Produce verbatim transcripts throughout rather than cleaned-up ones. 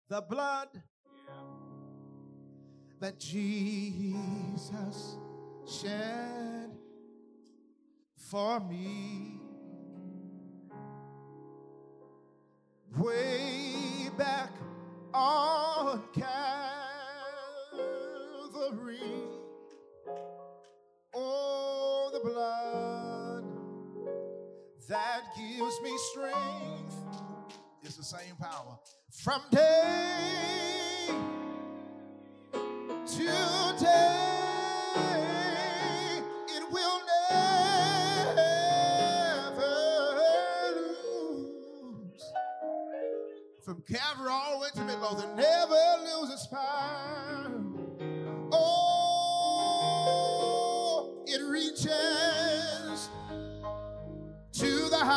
The blood that Jesus shed for me way back on Calvary. Oh, the blood that gives me strength. It's the same power from day to day. It will never lose. From Calvary all the way to Midlothian, never lose its power. Oh, it reaches to the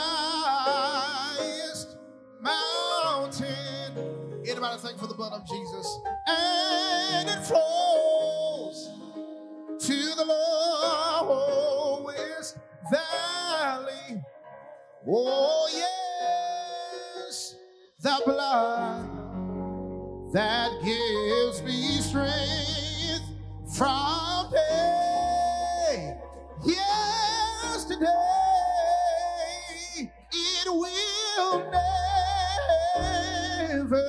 highest mountain. Anybody thank for the blood of Jesus? And it flows to the lowest valley. Oh yes, the blood that gives me strength from day, yesterday. It will never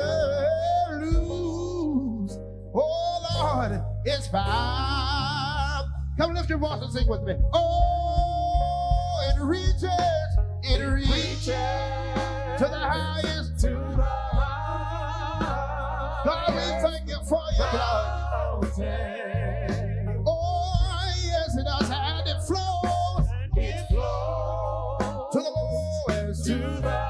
lose. Oh Lord, it's power. Come lift your voice and sing with me. Oh, it reaches, it reaches to the highest, to the highest. God, we thank you for your blood. Oh, yes, it does, and it flows, and it flows to the lowest, to the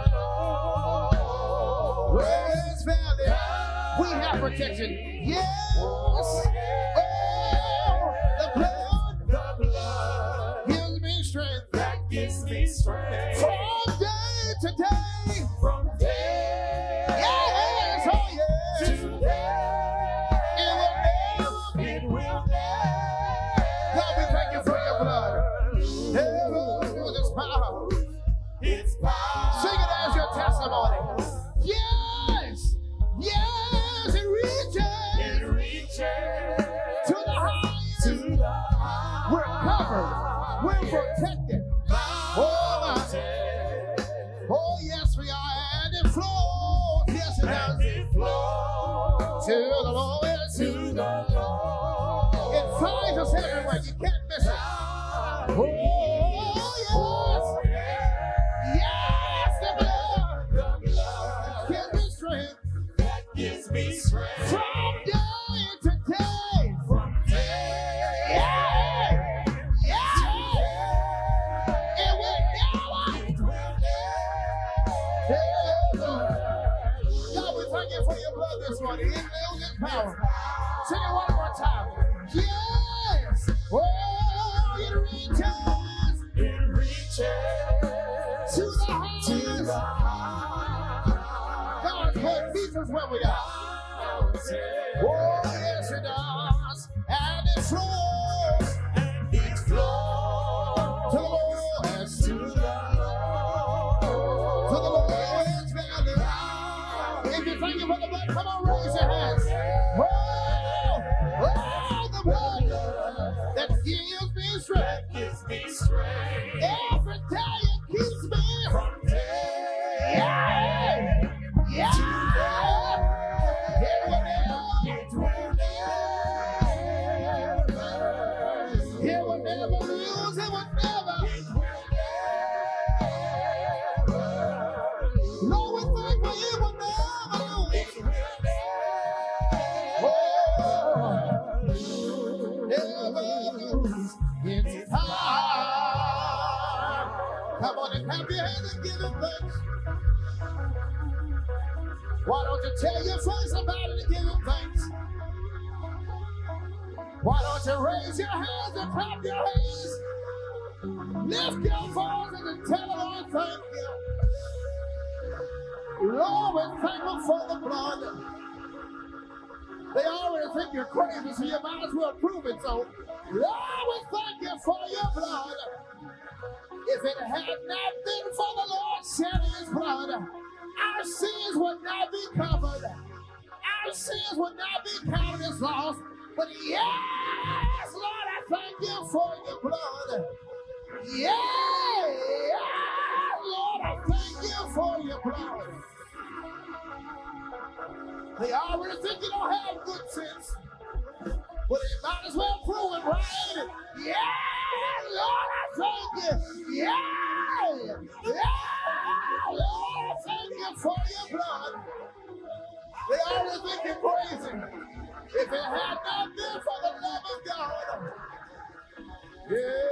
lowest valley. We have protection. Yes. Oh, the blood, the blood gives me strength. That gives me strength from day to day. From day, yes, oh yes, to day. It will never, it will never. God, we thank you for your blood. Never lose its power. Its power. Sing it as your testimony. Yes, yes, it reaches, it reaches to the highest, to the highest. We're covered, we're protected. Oh, oh yes, we are, and it flows. Yes, it does. It flows to the lowest, to the lowest. It finds us everywhere. You can't miss it. Oh yes, yes, the blood, the blood gives me strength. That gives me strength from day to day. From day, yeah, yeah. It will never, it will never. God, we thank you for your blood this morning. It lives in power. Sing it one more time. Yes. Oh, it reaches. It reaches to the highest. To the highest. God's blood meets us where we are. Oh, yes, it does. And it flows. And it flows to the lowest. To the lowest. To the lowest valley. If you thank you for the blood, come on, raise your hands. Oh, oh, the blood that gives me strength. Gives me strength. Every day it keeps me from day. Yeah, yeah. It will never, it will never lose. It will never. No, we thank you. It will never lose. Never lose its power. Come on and clap your hands and give it thanks. Why don't you tell your friends about it and give him thanks? Why don't you raise your hands and clap your hands? Lift your voices and tell the Lord thank you. Lord, we're thankful for the blood. They already think you're crazy, so you might as well prove it. So, Lord, we thank you for your blood. If it had not been for the Lord shedding his blood, our sins would not be covered. our sins will not be counted as lost. But yes, Lord, I thank you for your blood. Yeah, Lord, I thank you for your blood. They already think you don't have good sense, but they might as well prove it, right? Yeah, Lord, I thank you. Yeah, yeah, Lord, I thank you for your blood. They already think you're crazy. If it had not been for the love of God, yeah,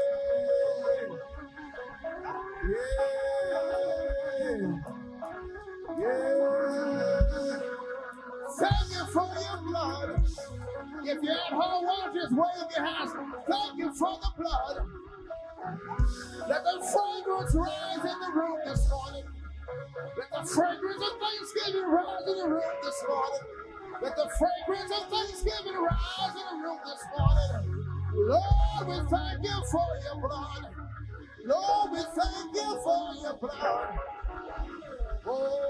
yeah, yeah. Thank you for your blood. If you're at home, why don't you just wave your hands? Thank you for the blood. Let the fragrance rise in the room this morning. Let the fragrance of Thanksgiving rise in the room this morning. Let the fragrance of Thanksgiving rise in the room this morning. Lord, we thank you for your blood. Lord, we thank you for your blood. Oh,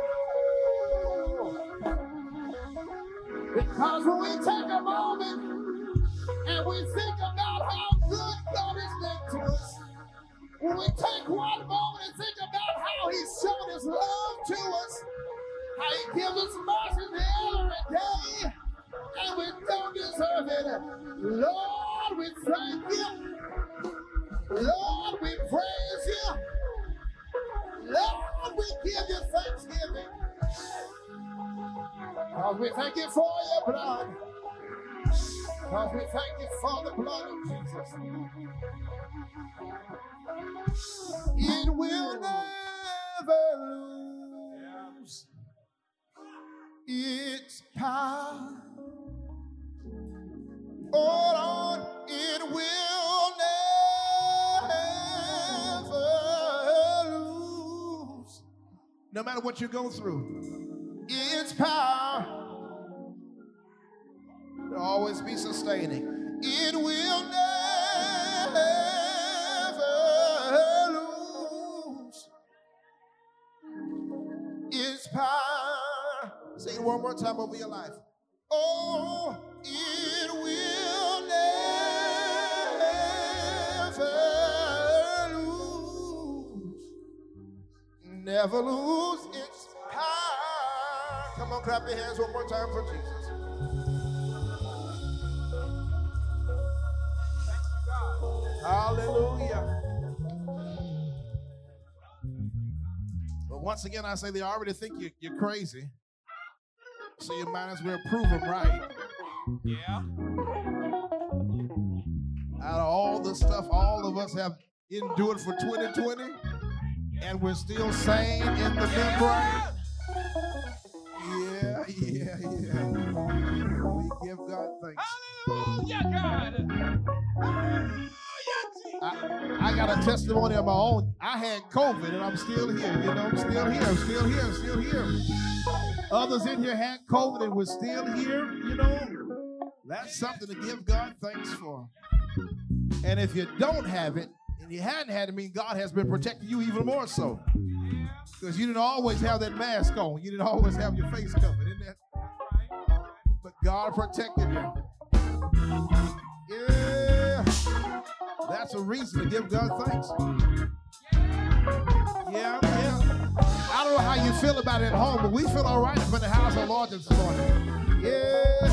because when we take a moment and we think about how good God has been to us, when we take one moment and think about how he's shown his love to us, how he gives us mercy every day, and we don't deserve it. Lord, we thank you. Lord, we praise you. Lord, we give you thanksgiving. Because we thank you for your blood. Because we thank you for the blood of Jesus. It will never lose its power. Oh Lord, it will never lose. No matter what you go through, its power will always be sustaining. It will never lose its power. Say it one more time over your life. Oh, it will never lose, never lose its power. Come on, clap your hands one more time for Jesus. Thank you, God. Hallelujah. But once again, I say they already think you, you're crazy. So you might as well prove them right. Yeah. Out of all the stuff all of us have endured for twenty twenty, and we're still sane in the membrane. Yeah, yeah, yeah. We give God thanks. Hallelujah, God. I, I got a testimony of my own. I had COVID and I'm still here. You know, I'm still here. I'm still here. I'm still here. Others in here had COVID and we're still here. You know, that's something to give God thanks for. And if you don't have it and you hadn't had it, I mean, God has been protecting you even more so. Because you didn't always have that mask on. You didn't always have your face covered, isn't that? But God protected you. Yeah. That's a reason to give God thanks. Yeah, yeah. I don't know how you feel about it at home, but we feel all right up in the house of the Lord this morning. Yeah.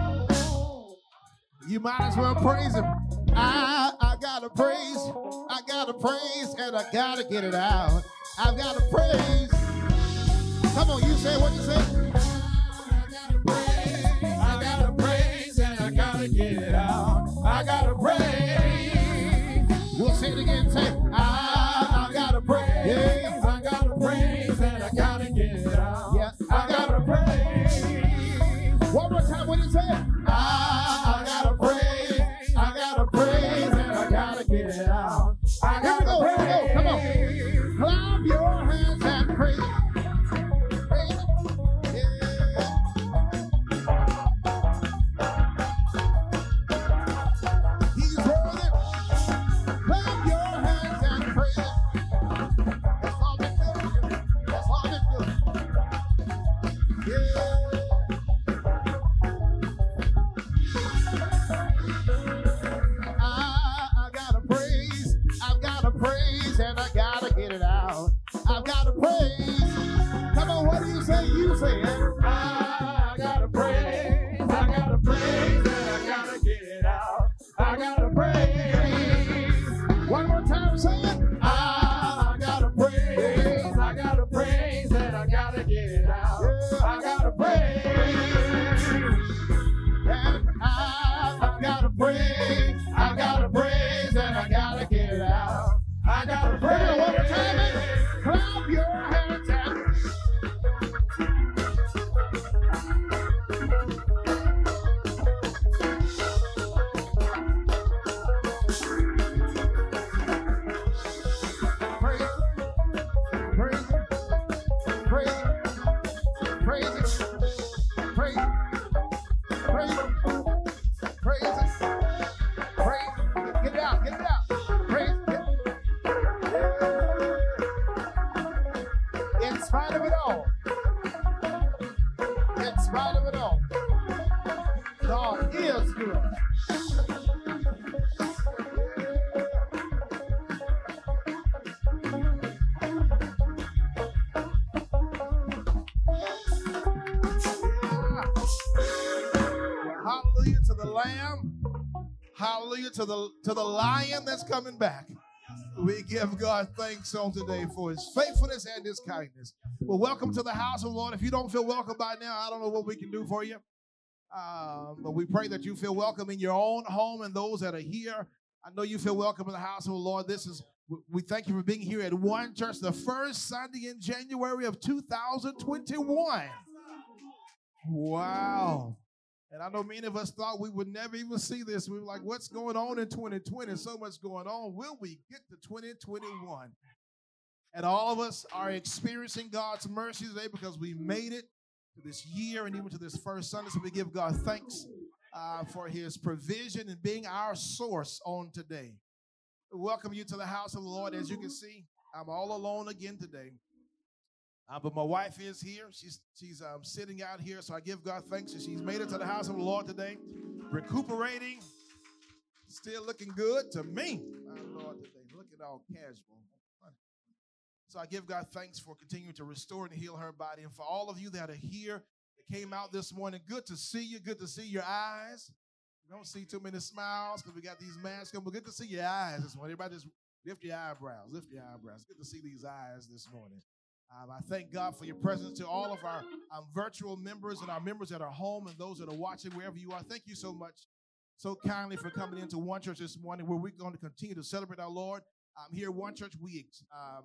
You might as well praise him. I, I gotta praise, I gotta praise, and I gotta get it out. I've gotta praise. Come on, you say what you say. I gotta praise, I gotta praise, and I gotta get it out. I gotta praise. We'll say it again, say, I, I gotta praise. Yeah. I gotta praise, and I gotta get it out. Yeah, I gotta praise. One more time, what you say? I, I gotta praise, I gotta praise, and I gotta get it out. I gotta go, praise. Go, come on. Clap your hands and praise. Praise. Yeah. He's worthy. Clap your hands and praise. That's all they do. That's all they do. Yeah. say it. I gotta praise, I gotta praise, and I gotta get it out. I gotta praise. One more time, say it. I gotta praise, I gotta praise, and I gotta get it out. I gotta praise, and I, I gotta praise, I gotta praise, and I gotta get it out. I gotta praise. One more time, clap your hands out. To the, to the Lion that's coming back. We give God thanks on today for his faithfulness and his kindness. Well, welcome to the house of the Lord. If you don't feel welcome by now, I don't know what we can do for you. Um, but we pray that you feel welcome in your own home and those that are here. I know you feel welcome in the house of the Lord. This is, we thank you for being here at One Church, the first Sunday in January of two thousand twenty-one. Wow. And I know many of us thought we would never even see this. We were like, what's going on in twenty twenty? So much going on. Will we get to twenty twenty-one? And all of us are experiencing God's mercy today because we made it to this year and even to this first Sunday. So we give God thanks uh, for his provision and being our source on today. We welcome you to the house of the Lord. As you can see, I'm all alone again today. Uh, but my wife is here. She's she's um, sitting out here, so I give God thanks that she's made it to the house of the Lord today, recuperating, still looking good to me. My Lord, today looking all casual. So I give God thanks for continuing to restore and heal her body, and for all of you that are here that came out this morning. Good to see you. Good to see your eyes. We don't see too many smiles because we got these masks on, but good to see your eyes this morning. Everybody just lift your eyebrows. Lift your eyebrows. Good to see these eyes this morning. Um, I thank God for your presence. To all of our um, virtual members and our members that are home and those that are watching wherever you are, thank you so much, so kindly for coming into One Church this morning, where we're going to continue to celebrate our Lord. Um, here at One Church, we, um,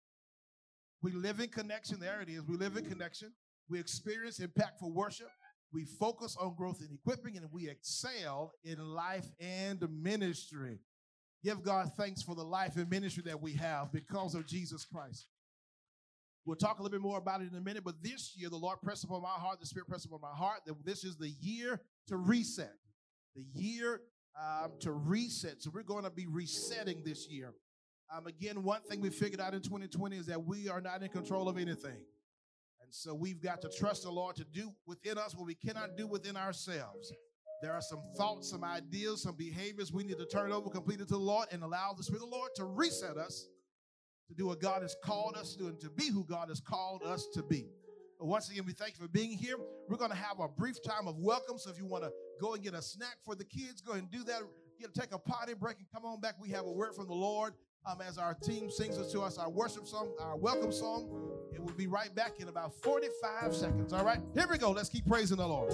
we live in connection. There it is. We live in connection. We experience impactful worship. We focus on growth and equipping, and we excel in life and ministry. Give God thanks for the life and ministry that we have because of Jesus Christ. We'll talk a little bit more about it in a minute, but this year, the Lord pressed upon my heart, the Spirit pressed upon my heart, that this is the year to reset, the year um, to reset. So we're going to be resetting this year. Um, again, one thing we figured out in twenty twenty is that we are not in control of anything. And so we've got to trust the Lord to do within us what we cannot do within ourselves. There are some thoughts, some ideas, some behaviors we need to turn over completely to the Lord and allow the Spirit of the Lord to reset us, to do what God has called us to do, and to be who God has called us to be. But once again, we thank you for being here. We're going to have a brief time of welcome, so if you want to go and get a snack for the kids, go ahead and do that. Get, take a potty break and come on back. We have a word from the Lord um, as our team sings us to us our worship song, our welcome song. It will be right back in about forty-five seconds, all right? Here we go. Let's keep praising the Lord.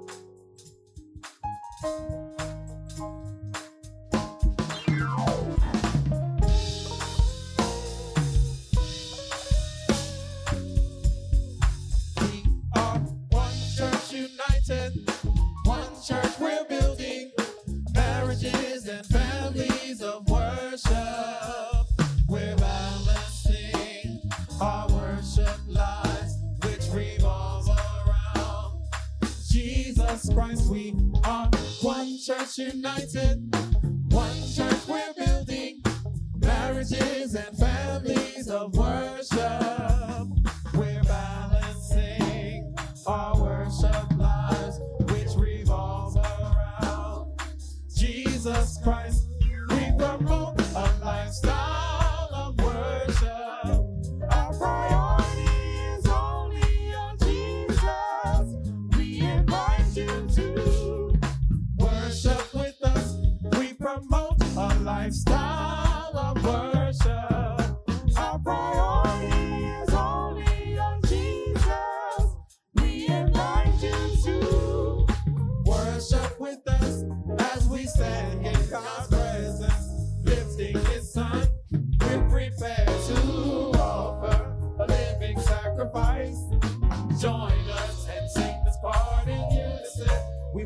One church we're building, marriages and families of worship. We're balancing our worship lives, which revolve around Jesus Christ. We are one church united, one church we're building, marriages and families of worship. We're balancing our worship lives, which revolve around Jesus Christ. We promote a lifestyle of worship. Our priority is only on Jesus.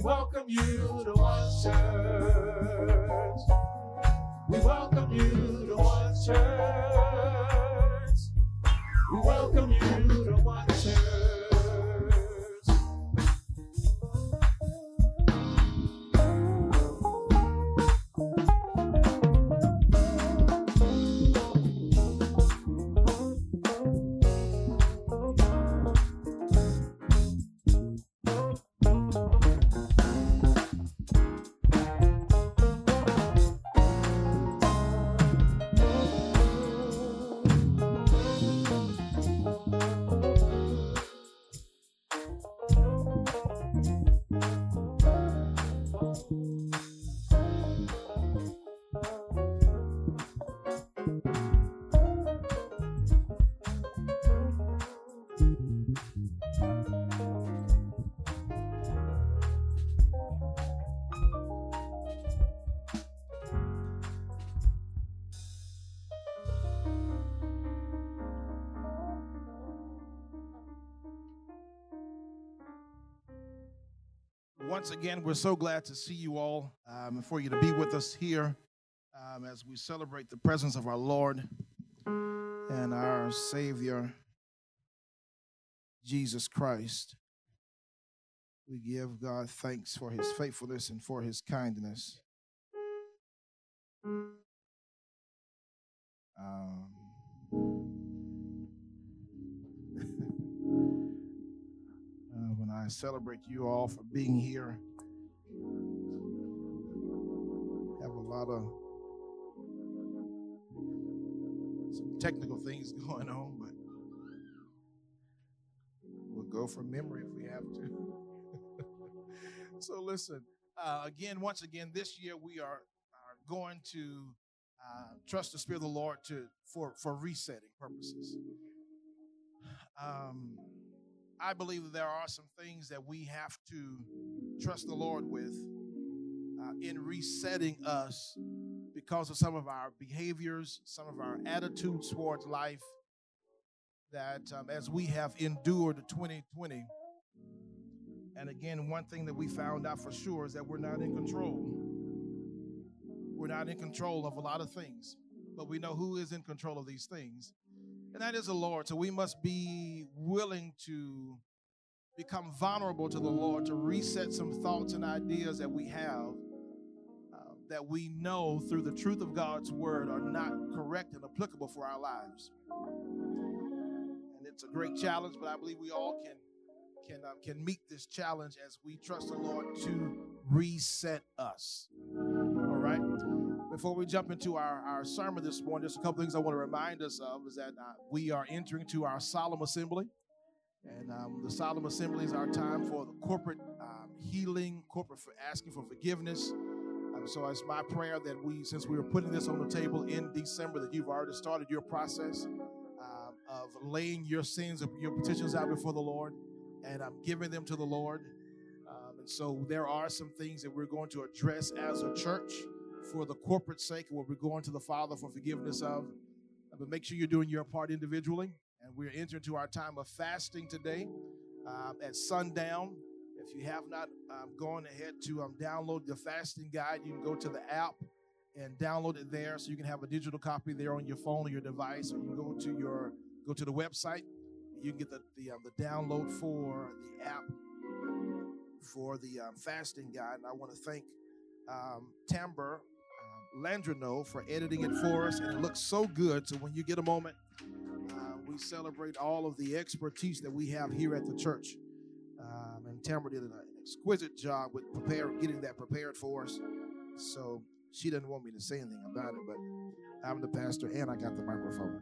welcome you to One Church. We welcome you to One Church. We welcome you to One Church. Once again, we're so glad to see you all um, and for you to be with us here um, as we celebrate the presence of our Lord and our Savior, Jesus Christ. We give God thanks for his faithfulness and for his kindness. Um, Uh, when I celebrate you all for being here, have a lot of some technical things going on, but we'll go from memory if we have to. So listen, uh, again, once again, this year we are, are going to uh, trust the Spirit of the Lord to for, for resetting purposes. Um, I believe that there are some things that we have to trust the Lord with uh, in resetting us because of some of our behaviors, some of our attitudes towards life that um, as we have endured twenty twenty. And again, one thing that we found out for sure is that we're not in control. We're not in control of a lot of things, but we know who is in control of these things. And that is the Lord. So we must be willing to become vulnerable to the Lord, to reset some thoughts and ideas that we have uh, that we know through the truth of God's word are not correct and applicable for our lives. And it's a great challenge, but I believe we all can can uh, can meet this challenge as we trust the Lord to reset us. All right? Before we jump into our, our sermon this morning, there's a couple things I want to remind us of is that uh, we are entering to our solemn assembly. And um, the solemn assembly is our time for the corporate um, healing, corporate for asking for forgiveness. Um, so it's my prayer that we, since we were putting this on the table in December, that you've already started your process um, of laying your sins, your petitions out before the Lord, and I'm um, giving them to the Lord. Um, and so there are some things that we're going to address as a church for the corporate sake, where we're going to the Father for forgiveness of. But make sure you're doing your part individually. And we're entering into our time of fasting today um, at sundown. If you have not um, gone ahead to um, download the fasting guide, you can go to the app and download it there, so you can have a digital copy there on your phone or your device, or you can go to your go to the website. You can get the the, uh, the download for the app for the um, fasting guide. And I want to thank um, Tamber um, Landrino for editing it for us, and it looks so good. So when you get a moment, uh, we celebrate all of the expertise that we have here at the church. Um, and Tamber did an exquisite job with prepare, getting that prepared for us. So she didn't want me to say anything about it, but I'm the pastor and I got the microphone.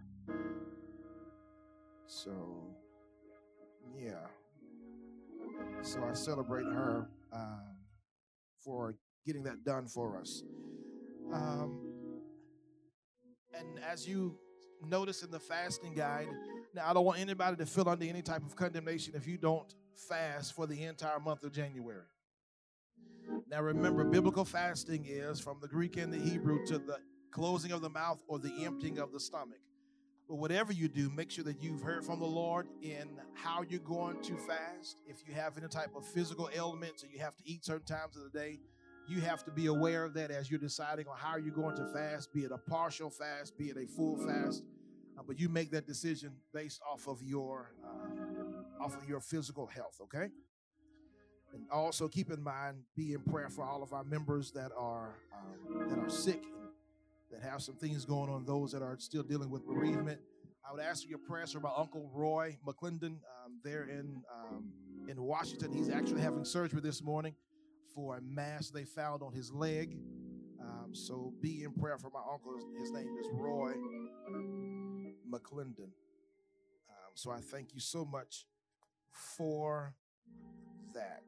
So, yeah. So I celebrate her um, for getting that done for us. Um, and as you notice in the fasting guide, now I don't want anybody to feel under any type of condemnation if you don't fast for the entire month of January. Now remember, biblical fasting is from the Greek and the Hebrew to the closing of the mouth or the emptying of the stomach. But whatever you do, make sure that you've heard from the Lord in how you're going to fast. If you have any type of physical ailments or you have to eat certain times of the day, you have to be aware of that as you're deciding on how you're going to fast, be it a partial fast, be it a full fast. Uh, but you make that decision based off of your uh, off of your physical health, okay? And also keep in mind, be in prayer for all of our members that are um, that are sick, that have some things going on, those that are still dealing with bereavement. I would ask for your prayers for my Uncle Roy McClendon. Um, there in um, in Washington. He's actually having surgery this morning for a mass they found on his leg. Um, so be in prayer for my uncle. His name is Roy McClendon. Um, so I thank you so much for that.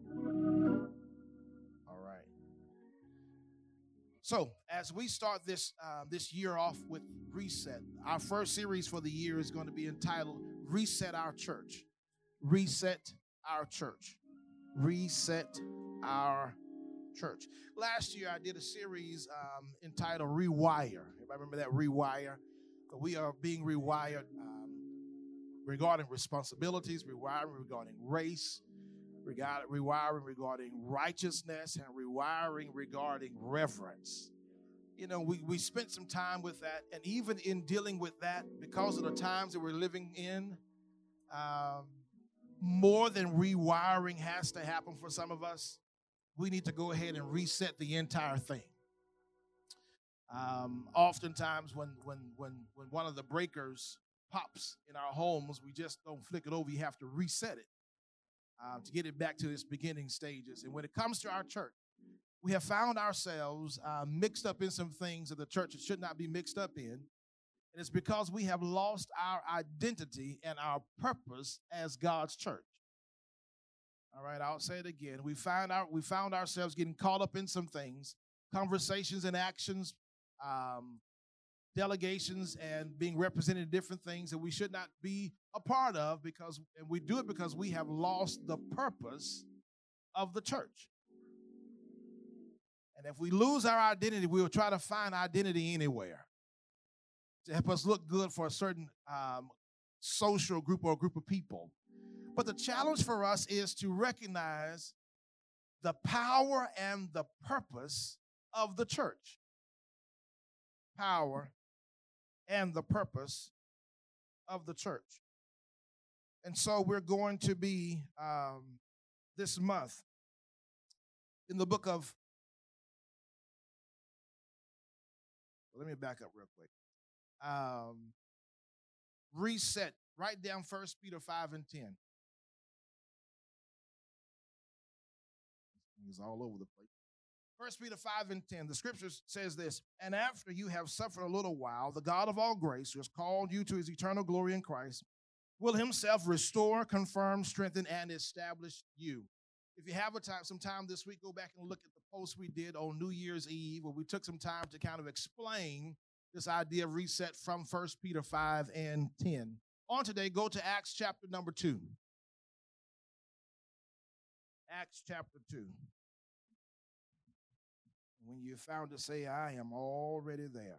All right. So as we start this uh, this year off with Reset, our first series for the year is going to be entitled Reset Our Church. Reset Our Church. Reset Our Church. Last year I did a series um, entitled Rewire. Everybody remember that? Rewire. But we are being rewired um, regarding responsibilities, rewiring regarding race, regarding, rewiring regarding righteousness, and rewiring regarding reverence. You know, we, we spent some time with that, and even in dealing with that, because of the times that we're living in, um, more than rewiring has to happen for some of us. We need to go ahead and reset the entire thing. Um, oftentimes when, when, when, when one of the breakers pops in our homes, we just don't flick it over. You have to reset it uh, to get it back to its beginning stages. And when it comes to our church, we have found ourselves uh, mixed up in some things that the church should not be mixed up in. And it's because we have lost our identity and our purpose as God's church. All right, I'll say it again. We find out we found ourselves getting caught up in some things, conversations and actions, um, delegations, and being represented in different things that we should not be a part of, because, and we do it because we have lost the purpose of the church. And if we lose our identity, we will try to find identity anywhere to help us look good for a certain um, social group or a group of people. But the challenge for us is to recognize the power and the purpose of the church. Power and the purpose of the church. And so we're going to be um, this month in the book of, well, let me back up real quick. Um, reset, write down First Peter five and ten. It's all over the place. First Peter five and ten, the scripture says this: and after you have suffered a little while, the God of all grace, who has called you to his eternal glory in Christ, will himself restore, confirm, strengthen, and establish you. If you have a time, some time this week, go back and look at the post we did on New Year's Eve, where we took some time to kind of explain this idea of reset from First Peter five and ten. On today, go to Acts chapter number two. Acts chapter two. When you found it, say, I am already there.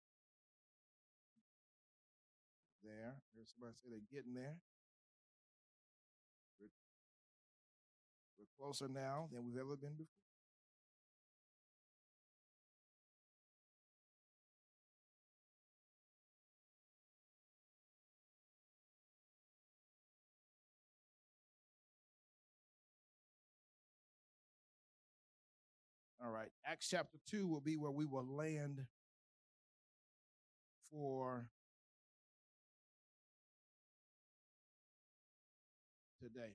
There. There's somebody say they're getting there. We're, we're closer now than we've ever been before. All right, Acts chapter two will be where we will land for today.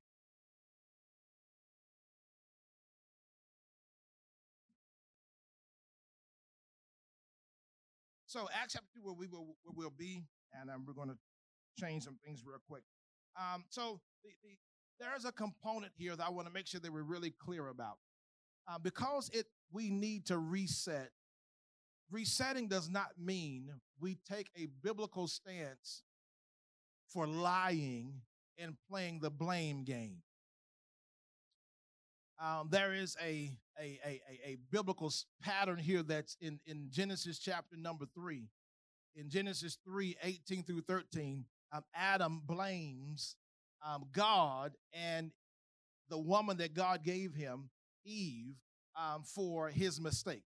So Acts chapter two, where we will where we'll be, and um, we're going to change some things real quick. Um, so the, the, there's a component here that I want to make sure that we're really clear about. Uh, because it we need to reset. Resetting does not mean we take a biblical stance for lying and playing the blame game. Um, there is a, a, a, a, a biblical pattern here that's in, in Genesis chapter number three, in Genesis three, eighteen through thirteen, um, Adam blames um, God and the woman that God gave him, Eve, um, for his mistake.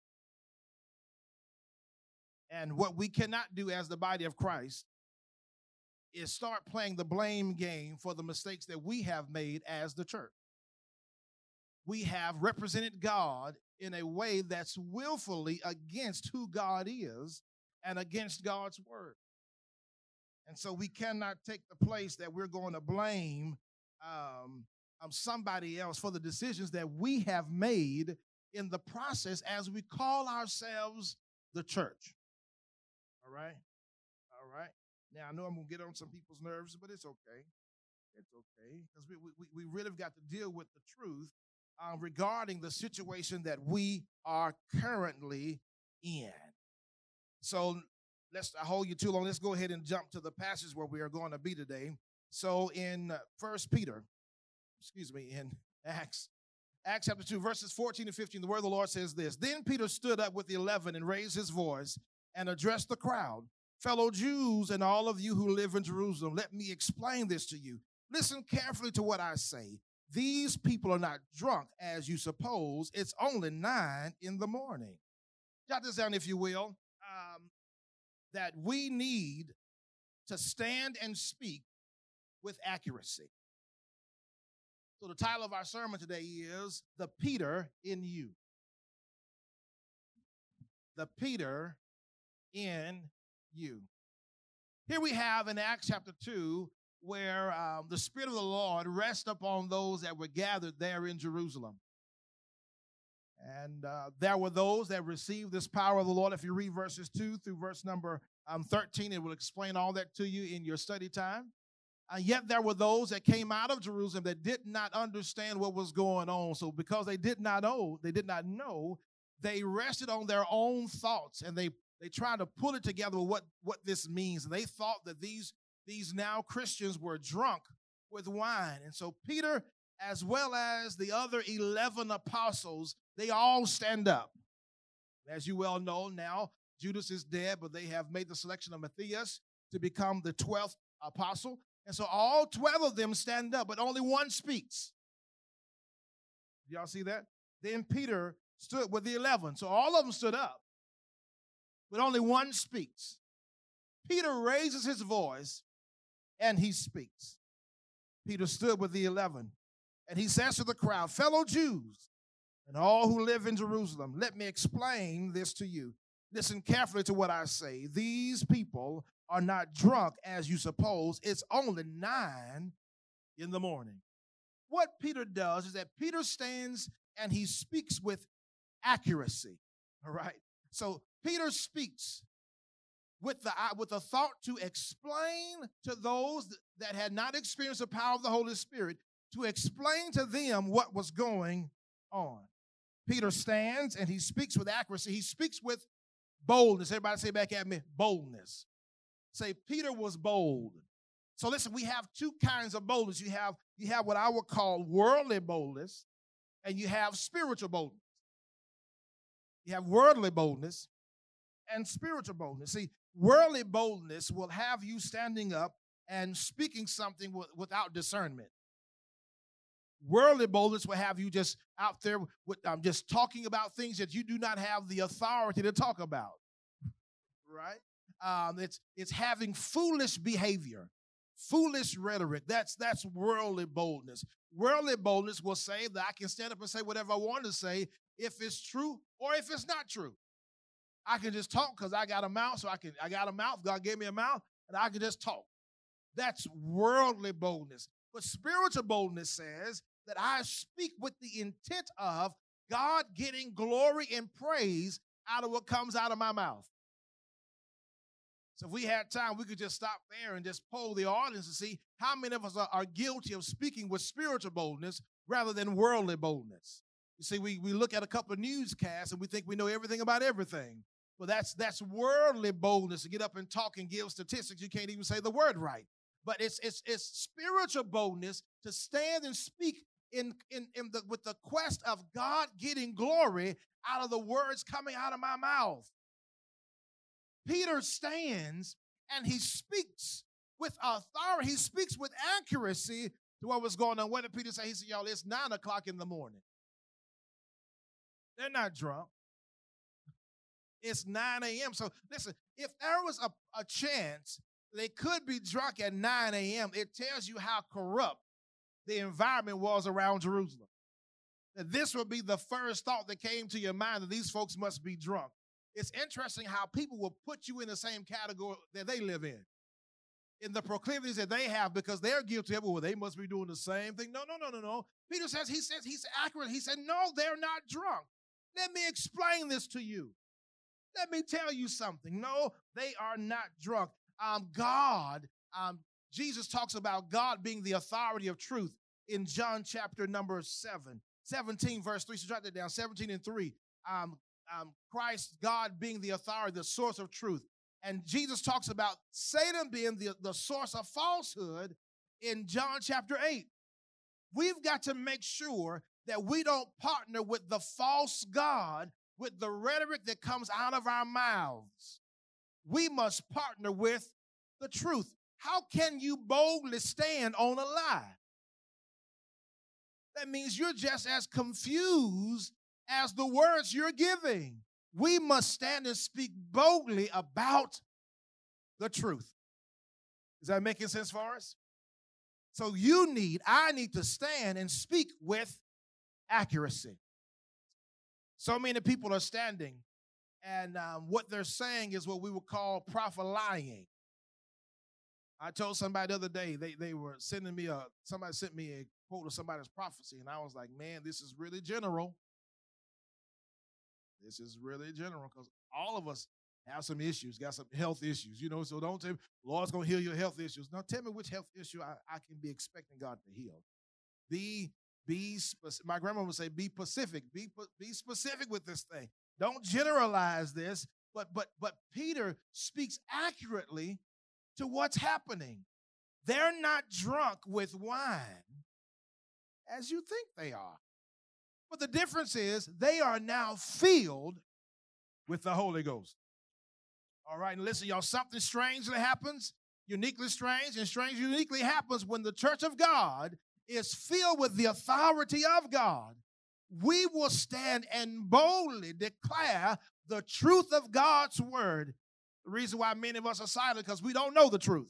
And what we cannot do as the body of Christ is start playing the blame game for the mistakes that we have made as the church. We have represented God in a way that's willfully against who God is and against God's word. And so we cannot take the place that we're going to blame um, um, somebody else for the decisions that we have made in the process as we call ourselves the church. All right? All right? Now, I know I'm going to get on some people's nerves, but it's okay. It's okay, because we, we, we really have got to deal with the truth uh, regarding the situation that we are currently in. So let's I hold you too long. Let's go ahead and jump to the passage where we are going to be today. So in First Peter, excuse me, in Acts, Acts chapter two, verses fourteen and fifteen, the word of the Lord says this: Then Peter stood up with the eleven and raised his voice and addressed the crowd. Fellow Jews and all of you who live in Jerusalem, let me explain this to you. Listen carefully to what I say. These people are not drunk, as you suppose. It's only nine in the morning. Jot this down, if you will, um, that we need to stand and speak with accuracy. So the title of our sermon today is The Peter in You. The Peter in You. Here we have in Acts chapter two where um, the Spirit of the Lord rests upon those that were gathered there in Jerusalem. And uh, there were those that received this power of the Lord. If you read verses two through verse number um, thirteen, it will explain all that to you in your study time. Uh, yet there were those that came out of Jerusalem that did not understand what was going on. So because they did not know, they did not know, they rested on their own thoughts, and they they tried to pull it together with what, what this means. And they thought that these, these now Christians were drunk with wine. And so Peter, as well as the other eleven apostles, they all stand up. As you well know now, Judas is dead, but they have made the selection of Matthias to become the twelfth apostle. And so all twelve of them stand up, but only one speaks. Y'all see that? Then Peter stood with the eleven. So all of them stood up, but only one speaks. Peter raises his voice and he speaks. Peter stood with the eleven and he says to the crowd, fellow Jews and all who live in Jerusalem, let me explain this to you. Listen carefully to what I say. These people are not drunk as you suppose. It's only nine in the morning. What Peter does is that Peter stands and he speaks with accuracy. All right. So Peter speaks with the with the thought to explain to those that had not experienced the power of the Holy Spirit, to explain to them what was going on. Peter stands and he speaks with accuracy. He speaks with boldness. Everybody say back at me, boldness. Say, Peter was bold. So listen, we have two kinds of boldness. You have, you have what I would call worldly boldness, and you have spiritual boldness. You have worldly boldness and spiritual boldness. See, worldly boldness will have you standing up and speaking something w- without discernment. Worldly boldness will have you just out there with, um, just talking about things that you do not have the authority to talk about, right? Um, it's it's having foolish behavior, foolish rhetoric. That's that's worldly boldness. Worldly boldness will say that I can stand up and say whatever I want to say if it's true or if it's not true. I can just talk because I got a mouth, so I can I got a mouth. God gave me a mouth, and I can just talk. That's worldly boldness. But spiritual boldness says that I speak with the intent of God getting glory and praise out of what comes out of my mouth. So if we had time, we could just stop there and just poll the audience and see how many of us are, are guilty of speaking with spiritual boldness rather than worldly boldness. You see, we, we look at a couple of newscasts and we think we know everything about everything. Well, that's, that's worldly boldness to get up and talk and give statistics. You can't even say the word right. But it's, it's, it's spiritual boldness to stand and speak in, in, in the, with the quest of God getting glory out of the words coming out of my mouth. Peter stands and he speaks with authority. He speaks with accuracy to what was going on. What did Peter say? He said, y'all, it's nine o'clock in the morning. They're not drunk. It's nine a.m. So listen, if there was a, a chance they could be drunk at nine a.m., it tells you how corrupt the environment was around Jerusalem. That this would be the first thought that came to your mind, that these folks must be drunk. It's interesting how people will put you in the same category that they live in, in the proclivities that they have, because they're guilty of it. Well, they must be doing the same thing. No, no, no, no, no. Peter says, he says, he's accurate. He said, no, they're not drunk. Let me explain this to you. Let me tell you something. No, they are not drunk. Um, God, um, Jesus talks about God being the authority of truth in John chapter number seven, seventeen verse three. So write that down, seventeen and three. Um, um, Christ, God being the authority, the source of truth. And Jesus talks about Satan being the, the source of falsehood in John chapter eight. We've got to make sure that we don't partner with the false God, with the rhetoric that comes out of our mouths. We must partner with the truth. How can you boldly stand on a lie? That means you're just as confused as the words you're giving. We must stand and speak boldly about the truth. Is that making sense for us? So you need, I need to stand and speak with accuracy. So many people are standing, and um, what they're saying is what we would call prophet lying. I told somebody the other day, they, they were sending me a, somebody sent me a quote of somebody's prophecy, and I was like, man, this is really general. This is really general, because all of us have some issues, got some health issues, you know, so don't tell me, Lord's going to heal your health issues. No, tell me which health issue I, I can be expecting God to heal. Be, be, my grandma would say, be specific, be, be specific with this thing. Don't generalize this, but, but, but Peter speaks accurately to what's happening. They're not drunk with wine as you think they are. But the difference is they are now filled with the Holy Ghost. All right, and listen, y'all, something strangely happens, uniquely strange, and strange uniquely happens when the church of God is filled with the authority of God. We will stand and boldly declare the truth of God's word. The reason why many of us are silent, because we don't know the truth.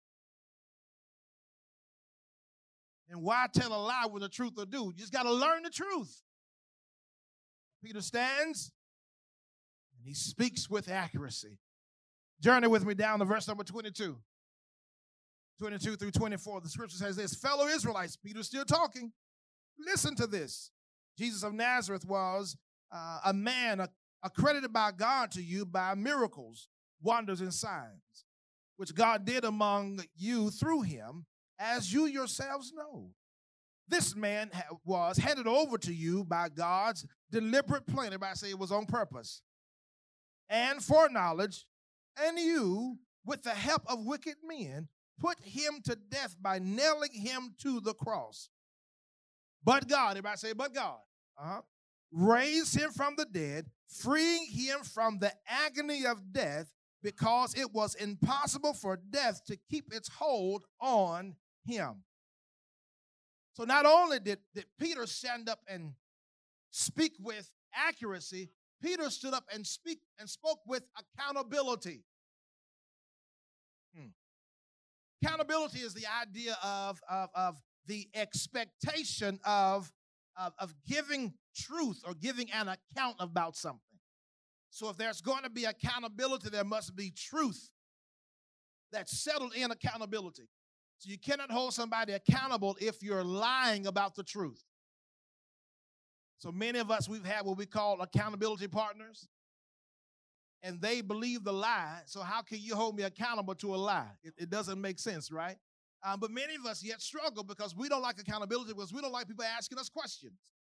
And why tell a lie when the truth will do? You just got to learn the truth. Peter stands and he speaks with accuracy. Journey with me down to verse number twenty-two. twenty-two through twenty-four. The scripture says this, fellow Israelites, Peter's still talking. Listen to this. Jesus of Nazareth was uh, a man accredited by God to you by miracles, wonders, and signs, which God did among you through him, as you yourselves know. This man ha- was handed over to you by God's deliberate plan. Everybody say it was on purpose. And foreknowledge, and you, with the help of wicked men, put him to death by nailing him to the cross. But God, everybody say, but God, uh-huh, raised him from the dead, freeing him from the agony of death, because it was impossible for death to keep its hold on him. So not only did, did Peter stand up and speak with accuracy, Peter stood up and speak and spoke with accountability. Hmm. Accountability is the idea of, of, of the expectation of, of, of giving truth or giving an account about something. So if there's going to be accountability, there must be truth that's settled in accountability. So you cannot hold somebody accountable if you're lying about the truth. So many of us, we've had what we call accountability partners, and they believe the lie. So how can you hold me accountable to a lie? It, it doesn't make sense, right? Um, but many of us yet struggle because we don't like accountability, because we don't like people asking us questions.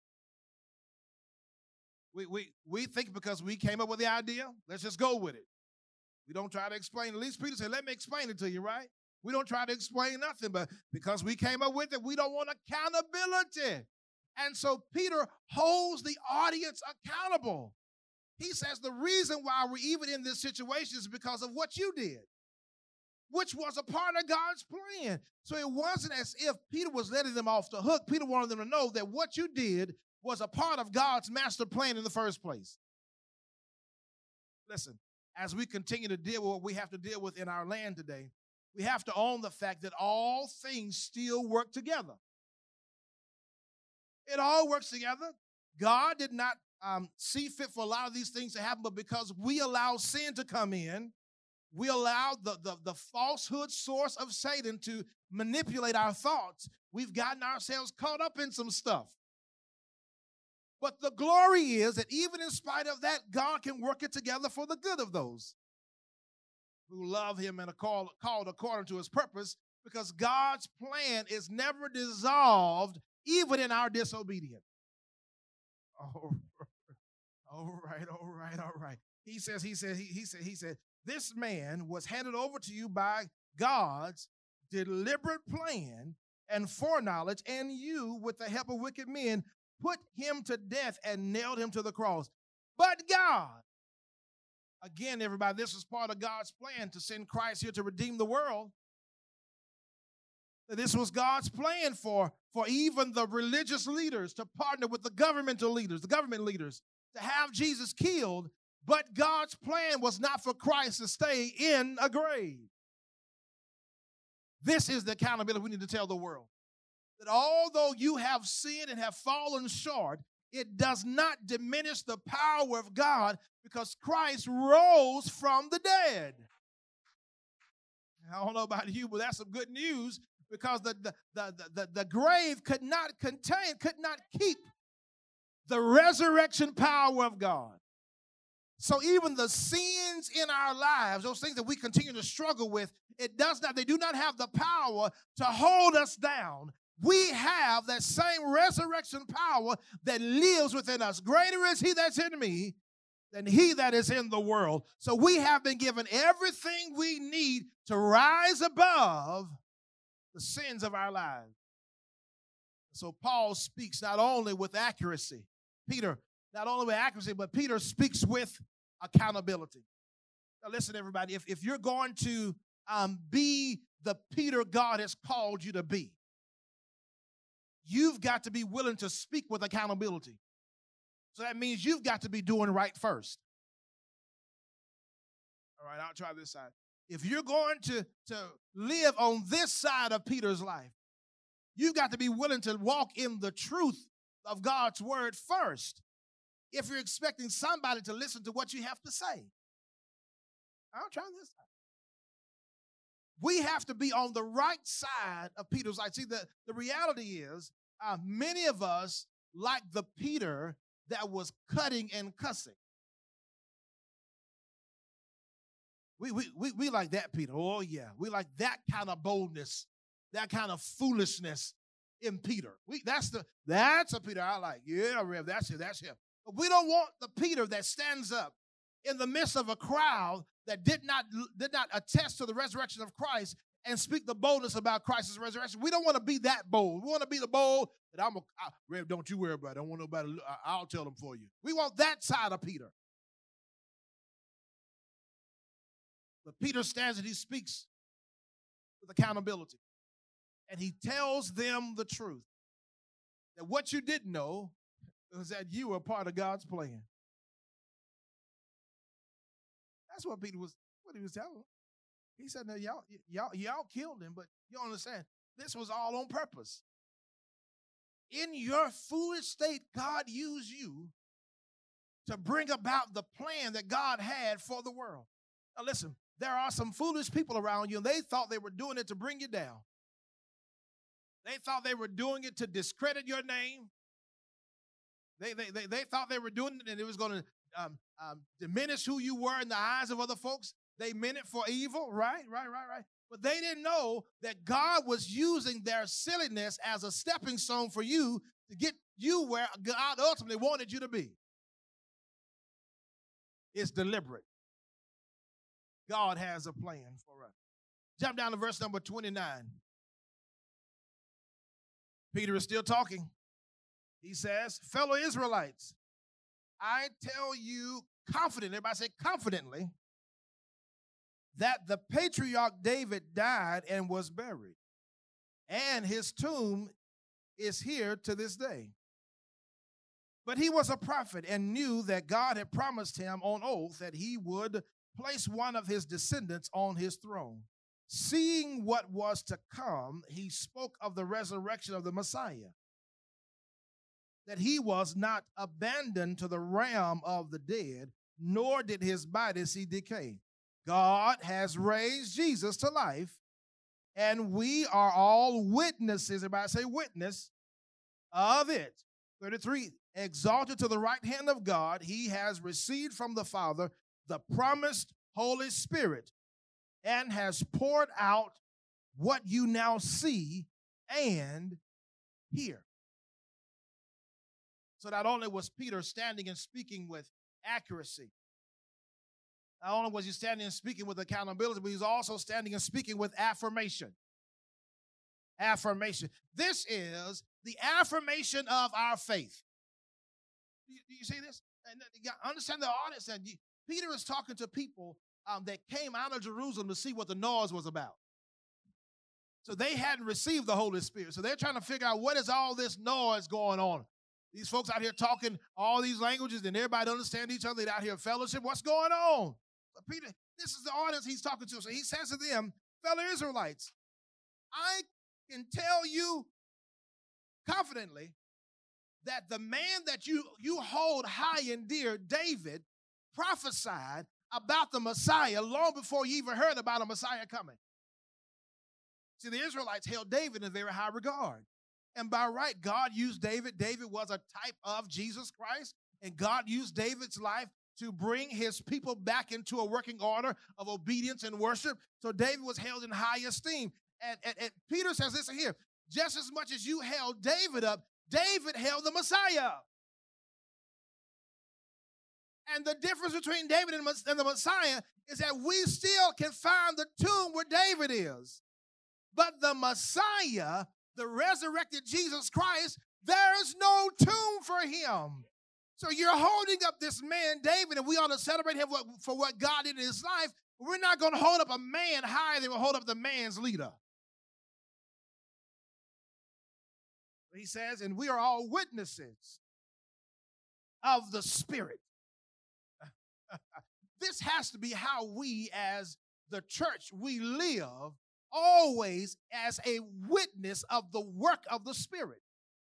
We, we, we think because we came up with the idea, let's just go with it. We don't try to explain. At least Peter said, let me explain it to you, right? We don't try to explain nothing, but because we came up with it, we don't want accountability. And so Peter holds the audience accountable. He says the reason why we're even in this situation is because of what you did, which was a part of God's plan. So it wasn't as if Peter was letting them off the hook. Peter wanted them to know that what you did was a part of God's master plan in the first place. Listen, as we continue to deal with what we have to deal with in our land today, we have to own the fact that all things still work together. It all works together. God did not um, see fit for a lot of these things to happen, but because we allow sin to come in, we allow the, the, the falsehood source of Satan to manipulate our thoughts. We've gotten ourselves caught up in some stuff. But the glory is that even in spite of that, God can work it together for the good of those who love him and are called, called according to his purpose, because God's plan is never dissolved, even in our disobedience. Oh, all right, all right, all right. He says, he said, he, he said, he said, this man was handed over to you by God's deliberate plan and foreknowledge, and you, with the help of wicked men, put him to death and nailed him to the cross. But God, again, everybody, this was part of God's plan to send Christ here to redeem the world. This was God's plan for, for even the religious leaders to partner with the governmental leaders, the government leaders, to have Jesus killed. But God's plan was not for Christ to stay in a grave. This is the accountability we need to tell the world. That although you have sinned and have fallen short, it does not diminish the power of God, because Christ rose from the dead. I don't know about you, but that's some good news, because the, the, the, the, the grave could not contain, could not keep the resurrection power of God. So even the sins in our lives, those things that we continue to struggle with, it does not, they do not have the power to hold us down. We have that same resurrection power that lives within us. Greater is he that's in me than he that is in the world. So we have been given everything we need to rise above the sins of our lives. So Paul speaks not only with accuracy, Peter, not only with accuracy, but Peter speaks with accountability. Now listen, everybody, if, if you're going to um, be the Peter God has called you to be, you've got to be willing to speak with accountability. So that means you've got to be doing right first. All right, I'll try this side. If you're going to, to live on this side of Peter's life, you've got to be willing to walk in the truth of God's word first. If you're expecting somebody to listen to what you have to say. I'll try this side. We have to be on the right side of Peter's life. See, the, the reality is, uh, many of us like the Peter that was cutting and cussing. We, we, we, we like that Peter. Oh, yeah. We like that kind of boldness, that kind of foolishness in Peter. We, that's, the, that's a Peter I like. Yeah, Rev, that's him, that's him. But we don't want the Peter that stands up in the midst of a crowd that did not, did not attest to the resurrection of Christ and speak the boldness about Christ's resurrection. We don't want to be that bold. We want to be the bold that I'm a, I, Rev, don't you worry about it. I don't want nobody, I, I'll tell them for you. We want that side of Peter. But Peter stands and he speaks with accountability. And he tells them the truth. That what you didn't know was that you were part of God's plan. That's what Peter was, what he was telling them. He said, now y'all, y'all, y'all killed him, but you understand, this was all on purpose. In your foolish state, God used you to bring about the plan that God had for the world. Now listen, there are some foolish people around you, and they thought they were doing it to bring you down. They thought they were doing it to discredit your name. They, they, they, they thought they were doing it and it was going to um, um, diminish who you were in the eyes of other folks. They meant it for evil, right, right, right, right. But they didn't know that God was using their silliness as a stepping stone for you to get you where God ultimately wanted you to be. It's deliberate. God has a plan for us. Jump down to verse number twenty-nine. Peter is still talking. He says, fellow Israelites, I tell you confidently, everybody say confidently, that the patriarch David died and was buried, and his tomb is here to this day. But he was a prophet and knew that God had promised him on oath that he would place one of his descendants on his throne. Seeing what was to come, he spoke of the resurrection of the Messiah, that he was not abandoned to the realm of the dead, nor did his body see decay. God has raised Jesus to life, and we are all witnesses, everybody say witness, of it. thirty-three, exalted to the right hand of God, he has received from the Father the promised Holy Spirit and has poured out what you now see and hear. So not only was Peter standing and speaking with accuracy, not only was he standing and speaking with accountability, but he's also standing and speaking with affirmation. Affirmation. This is the affirmation of our faith. Do you, do you see this? And you understand the audience that you, Peter is talking to people um, that came out of Jerusalem to see what the noise was about. So they hadn't received the Holy Spirit. So they're trying to figure out what is all this noise going on. These folks out here talking all these languages and everybody understand each other. They're out here in fellowship. What's going on? But Peter, this is the audience he's talking to. So he says to them, fellow Israelites, I can tell you confidently that the man that you, you hold high and dear, David, prophesied about the Messiah long before you even heard about a Messiah coming. See, the Israelites held David in very high regard. And by right, God used David. David was a type of Jesus Christ, and God used David's life to bring his people back into a working order of obedience and worship. So David was held in high esteem. And, and, and Peter says, listen here, just as much as you held David up, David held the Messiah. And the difference between David and the Messiah is that we still can find the tomb where David is. But the Messiah, the resurrected Jesus Christ, there's no tomb for him. So you're holding up this man, David, and we ought to celebrate him for what God did in his life. We're not going to hold up a man higher than we'll hold up the man's leader. He says, and we are all witnesses of the Spirit. This has to be how we as the church, we live always as a witness of the work of the Spirit.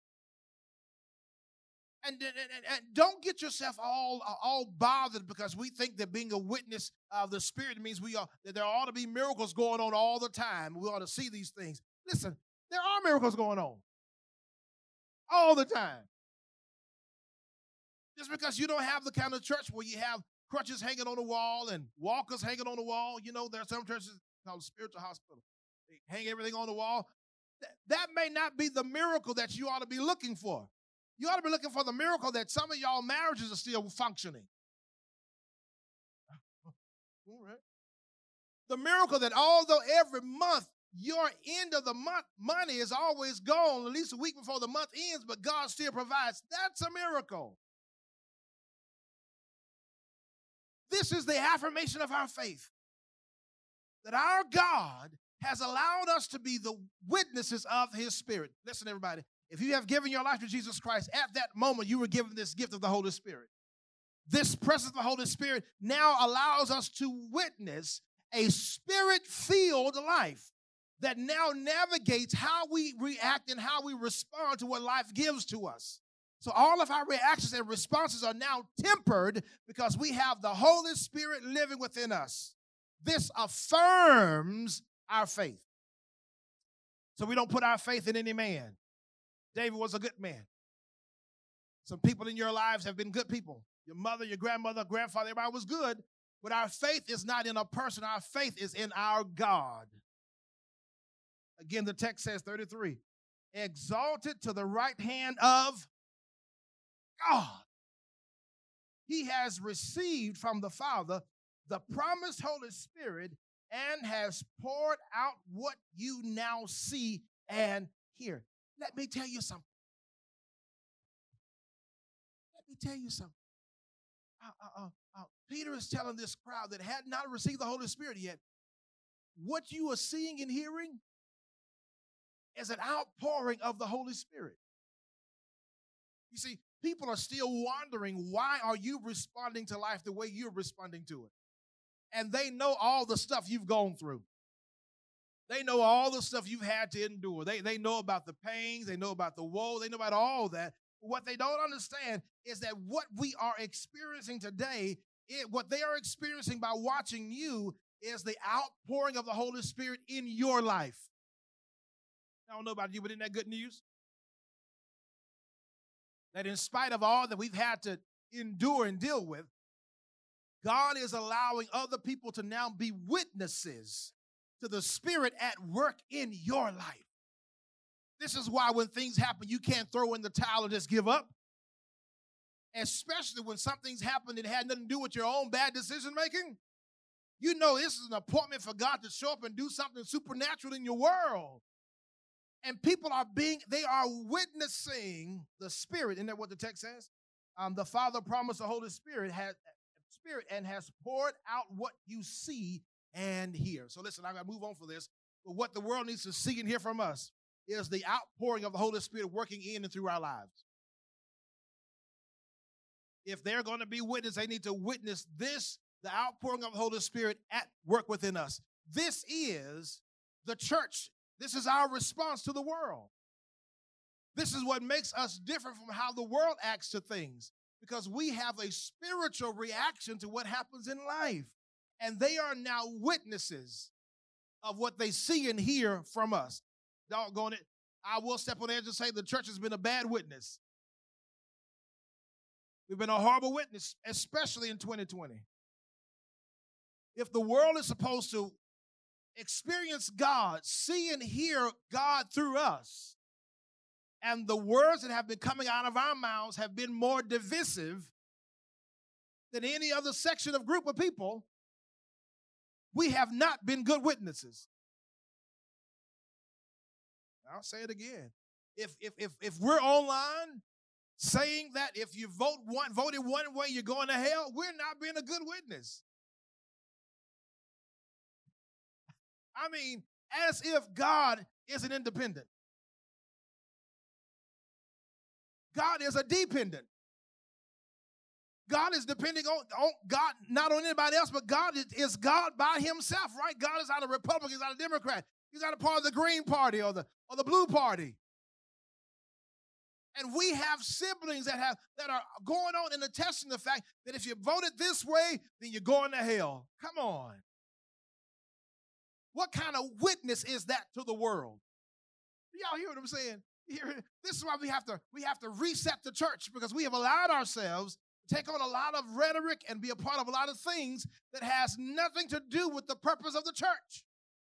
And, and, and, and don't get yourself all, all bothered because we think that being a witness of the Spirit means we are, that there ought to be miracles going on all the time. We ought to see these things. Listen, there are miracles going on all the time. Just because you don't have the kind of church where you have crutches hanging on the wall and walkers hanging on the wall, you know, there are some churches called spiritual hospital. They hang everything on the wall. That, that may not be the miracle that you ought to be looking for. You ought to be looking for the miracle that some of y'all marriages are still functioning. All right. The miracle that although every month your end of the month money is always gone, at least a week before the month ends, but God still provides. That's a miracle. This is the affirmation of our faith, that our God has allowed us to be the witnesses of his Spirit. Listen, everybody. If you have given your life to Jesus Christ, at that moment you were given this gift of the Holy Spirit. This presence of the Holy Spirit now allows us to witness a Spirit-filled life that now navigates how we react and how we respond to what life gives to us. So all of our reactions and responses are now tempered because we have the Holy Spirit living within us. This affirms our faith. So we don't put our faith in any man. David was a good man. Some people in your lives have been good people. Your mother, your grandmother, grandfather, everybody was good. But our faith is not in a person. Our faith is in our God. Again, the text says, thirty-three, exalted to the right hand of God. He has received from the Father the promised Holy Spirit and has poured out what you now see and hear. Let me tell you something. Let me tell you something. uh, uh, uh, Peter is telling this crowd that had not received the Holy Spirit yet, what you are seeing and hearing is an outpouring of the Holy Spirit. You see, people are still wondering, why are you responding to life the way you're responding to it? And they know all the stuff you've gone through. They know all the stuff you've had to endure. They, they know about the pains. They know about the woe. They know about all that. What they don't understand is that what we are experiencing today, it, what they are experiencing by watching you, is the outpouring of the Holy Spirit in your life. I don't know about you, but isn't that good news? That in spite of all that we've had to endure and deal with, God is allowing other people to now be witnesses to the Spirit at work in your life. This is why when things happen, you can't throw in the towel and just give up. Especially when something's happened that had nothing to do with your own bad decision making. You know this is an appointment for God to show up and do something supernatural in your world. And people are being, they are witnessing the Spirit. Isn't that what the text says? Um, the Father promised the Holy Spirit has Spirit and has poured out what you see and hear. So listen, I got to move on for this. But what the world needs to see and hear from us is the outpouring of the Holy Spirit working in and through our lives. If they're going to be witness, they need to witness this, the outpouring of the Holy Spirit at work within us. This is the church. This is our response to the world. This is what makes us different from how the world acts to things, because we have a spiritual reaction to what happens in life. And they are now witnesses of what they see and hear from us. Doggone it, I will step on the edge and say the church has been a bad witness. We've been a horrible witness, especially in twenty twenty. If the world is supposed to experience God, see and hear God through us, and the words that have been coming out of our mouths have been more divisive than any other section of group of people, we have not been good witnesses. I'll say it again. If if if if we're online saying that if you vote one voted one way, you're going to hell, we're not being a good witness. I mean, as if God isn't independent. God is a dependent. God is depending on, on God, not on anybody else, but God is, is God by himself, right? God is not a Republican, he's not a Democrat. He's not a part of the Green Party or the, or the Blue Party. And we have siblings that have that are going on and attesting the fact that if you voted this way, then you're going to hell. Come on. What kind of witness is that to the world? Y'all hear what I'm saying? This is why we have to we have to reset the church, because we have allowed ourselves to take on a lot of rhetoric and be a part of a lot of things that has nothing to do with the purpose of the church.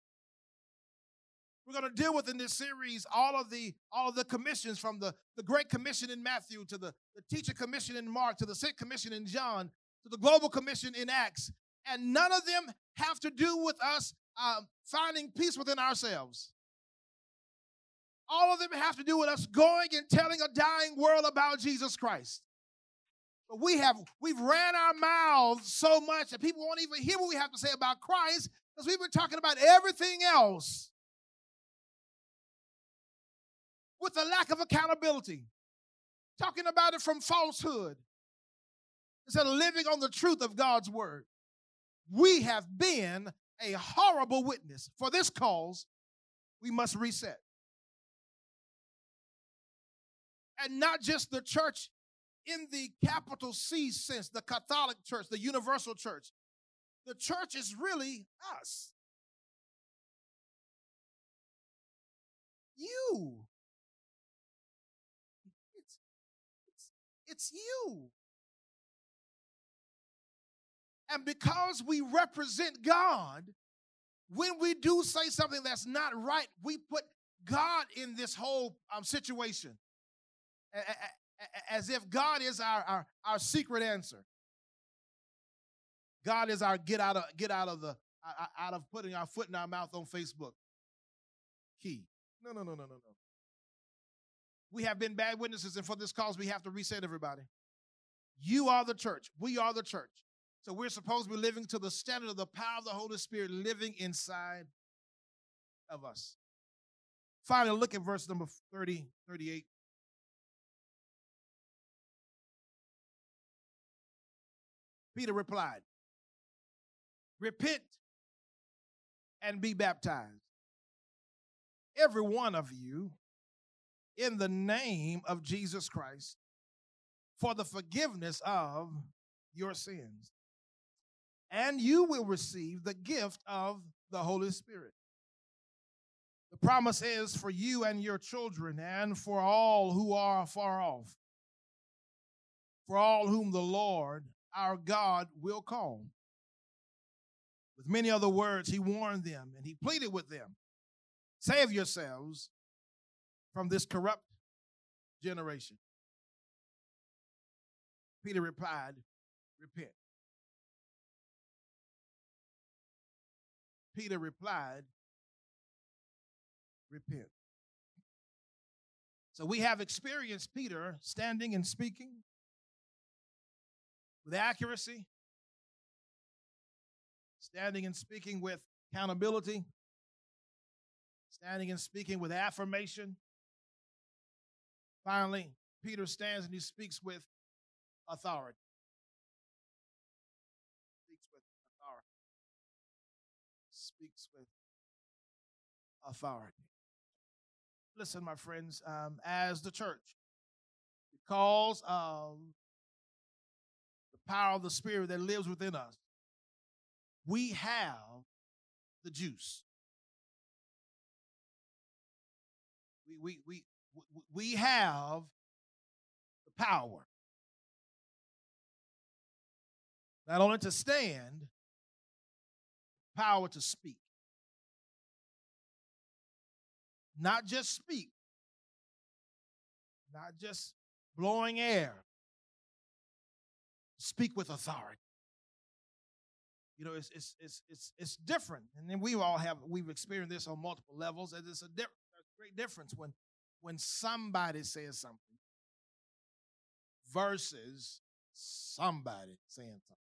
We're going to deal with in this series all of the all of the commissions, from the, the Great Commission in Matthew to the, the Teacher Commission in Mark to the Sixth Commission in John to the Global Commission in Acts. And none of them have to do with us uh, finding peace within ourselves. All of them have to do with us going and telling a dying world about Jesus Christ. But we have, we've ran our mouths so much that people won't even hear what we have to say about Christ, because we've been talking about everything else with a lack of accountability, talking about it from falsehood instead of living on the truth of God's word. We have been a horrible witness. For this cause, we must reset. And not just the church in the capital C sense, the Catholic Church, the universal church. The church is really us. You. It's, it's, it's you. And because we represent God, when we do say something that's not right, we put God in this whole um, situation. As if God is our, our, our secret answer. God is our get out of get out of the out of putting our foot in our mouth on Facebook key. No, no, no, no, no, no. We have been bad witnesses, and for this cause, we have to reset everybody. You are the church. We are the church. So we're supposed to be living to the standard of the power of the Holy Spirit living inside of us. Finally, look at verse number thirty, thirty-eight. Peter replied, repent and be baptized, every one of you, in the name of Jesus Christ, for the forgiveness of your sins. And you will receive the gift of the Holy Spirit. The promise is for you and your children and for all who are far off, for all whom the Lord our God will call. With many other words, he warned them and he pleaded with them, save yourselves from this corrupt generation. Peter replied, repent. Peter replied, repent. So we have experienced Peter standing and speaking with accuracy, standing and speaking with accountability, standing and speaking with affirmation. Finally, Peter stands and he speaks with authority. Speaks with authority. Speaks with authority. Listen, my friends, um, as the church, because of the power of the Spirit that lives within us, we have the juice. We, we, we, we have the power. Not only to stand, power to speak. Not just speak, not just blowing air. Speak with authority. You know, it's it's it's it's it's different, and then we all have we've experienced this on multiple levels. And it's a, di- a great difference when when somebody says something versus somebody saying something.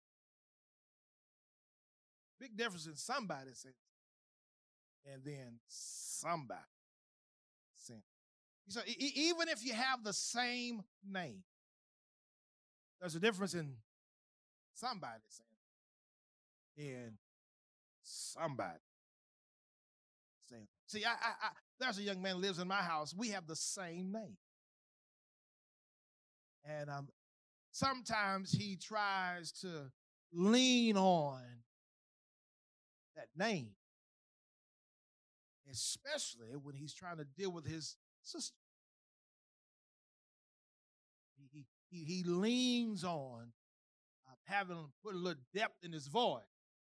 Big difference in somebody saying something and then somebody saying. So e- even if you have the same name, there's a difference in somebody saying and somebody saying. See, I, I, I, there's a young man who lives in my house. We have the same name. And um, sometimes he tries to lean on that name, especially when he's trying to deal with his sister. He, he, he leans on uh, having put a little depth in his voice.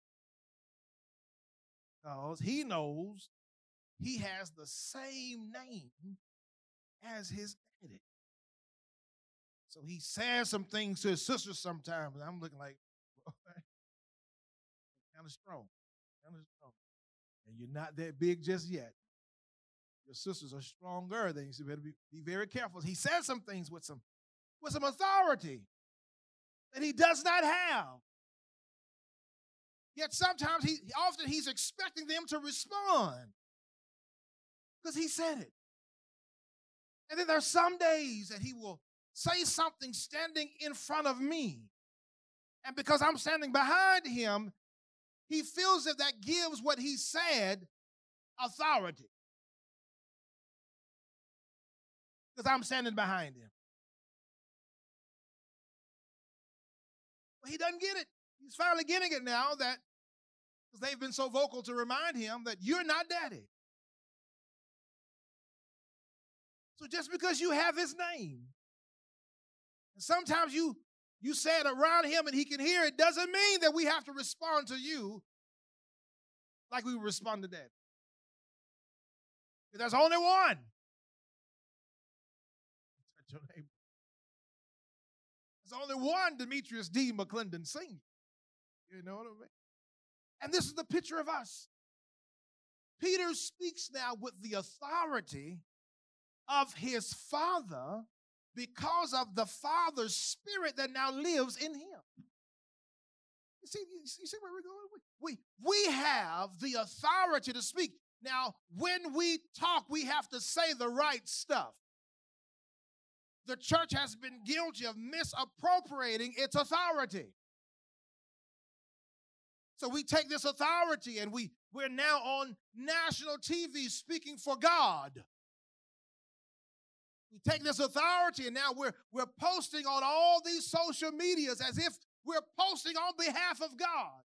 Because he knows he has the same name as his daddy. So he says some things to his sister sometimes, and I'm looking like, okay, kind of strong, kind of strong. And you're not that big just yet. Your sisters are stronger than you, so you better be, be very careful. He says some things with some, with some authority that he does not have. Yet sometimes, he often he's expecting them to respond because he said it. And then there's some days that he will say something standing in front of me. And because I'm standing behind him, he feels that that gives what he said authority. Because I'm standing behind him. Well, he doesn't get it. He's finally getting it now that because they've been so vocal to remind him that you're not daddy. So just because you have his name, and sometimes you you say it around him and he can hear it, doesn't mean that we have to respond to you like we respond to daddy. There's only one. Your name. There's only one Demetrius D. McClendon Senior You know what I mean? And this is the picture of us. Peter speaks now with the authority of his father because of the Father's Spirit that now lives in him. You see, you see where we're going? We, we have the authority to speak. Now, when we talk, we have to say the right stuff. The church has been guilty of misappropriating its authority. So we take this authority and we, we're now on national T V speaking for God. We take this authority and now we're, we're posting on all these social medias as if we're posting on behalf of God.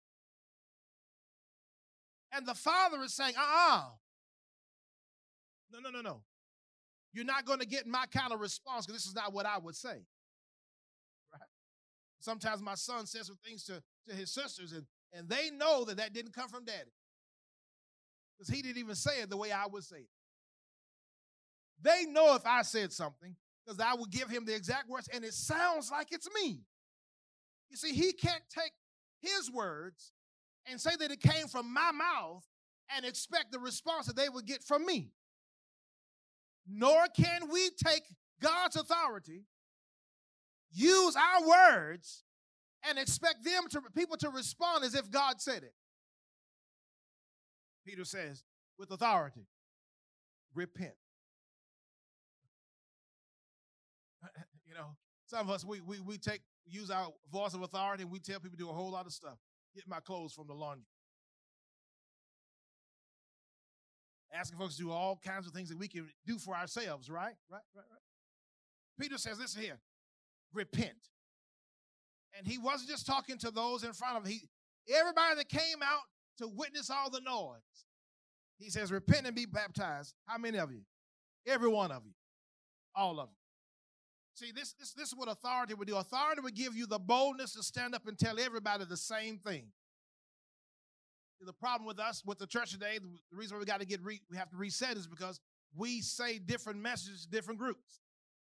And the Father is saying, uh-uh. No, no, no, no. You're not going to get my kind of response because this is not what I would say. Right? Sometimes my son says some things to, to his sisters, and, and they know that that didn't come from daddy. Because he didn't even say it the way I would say it. They know if I said something, because I would give him the exact words, and it sounds like it's me. You see, he can't take his words and say that it came from my mouth and expect the response that they would get from me. Nor can we take God's authority, use our words, and expect them to people to respond as if God said it. Peter says, with authority, repent. You know, some of us, we, we, we take, use our voice of authority and we tell people to do a whole lot of stuff. Get my clothes from the laundry. Asking folks to do all kinds of things that we can do for ourselves, right? Right, right, right. Peter says, listen here, repent. And he wasn't just talking to those in front of him. He, everybody that came out to witness all the noise. He says, repent and be baptized. How many of you? Every one of you. All of you. See, this, this, this is what authority would do. Authority would give you the boldness to stand up and tell everybody the same thing. The problem with us, with the church today, the reason why we got to get re, we have to reset is because we say different messages to different groups.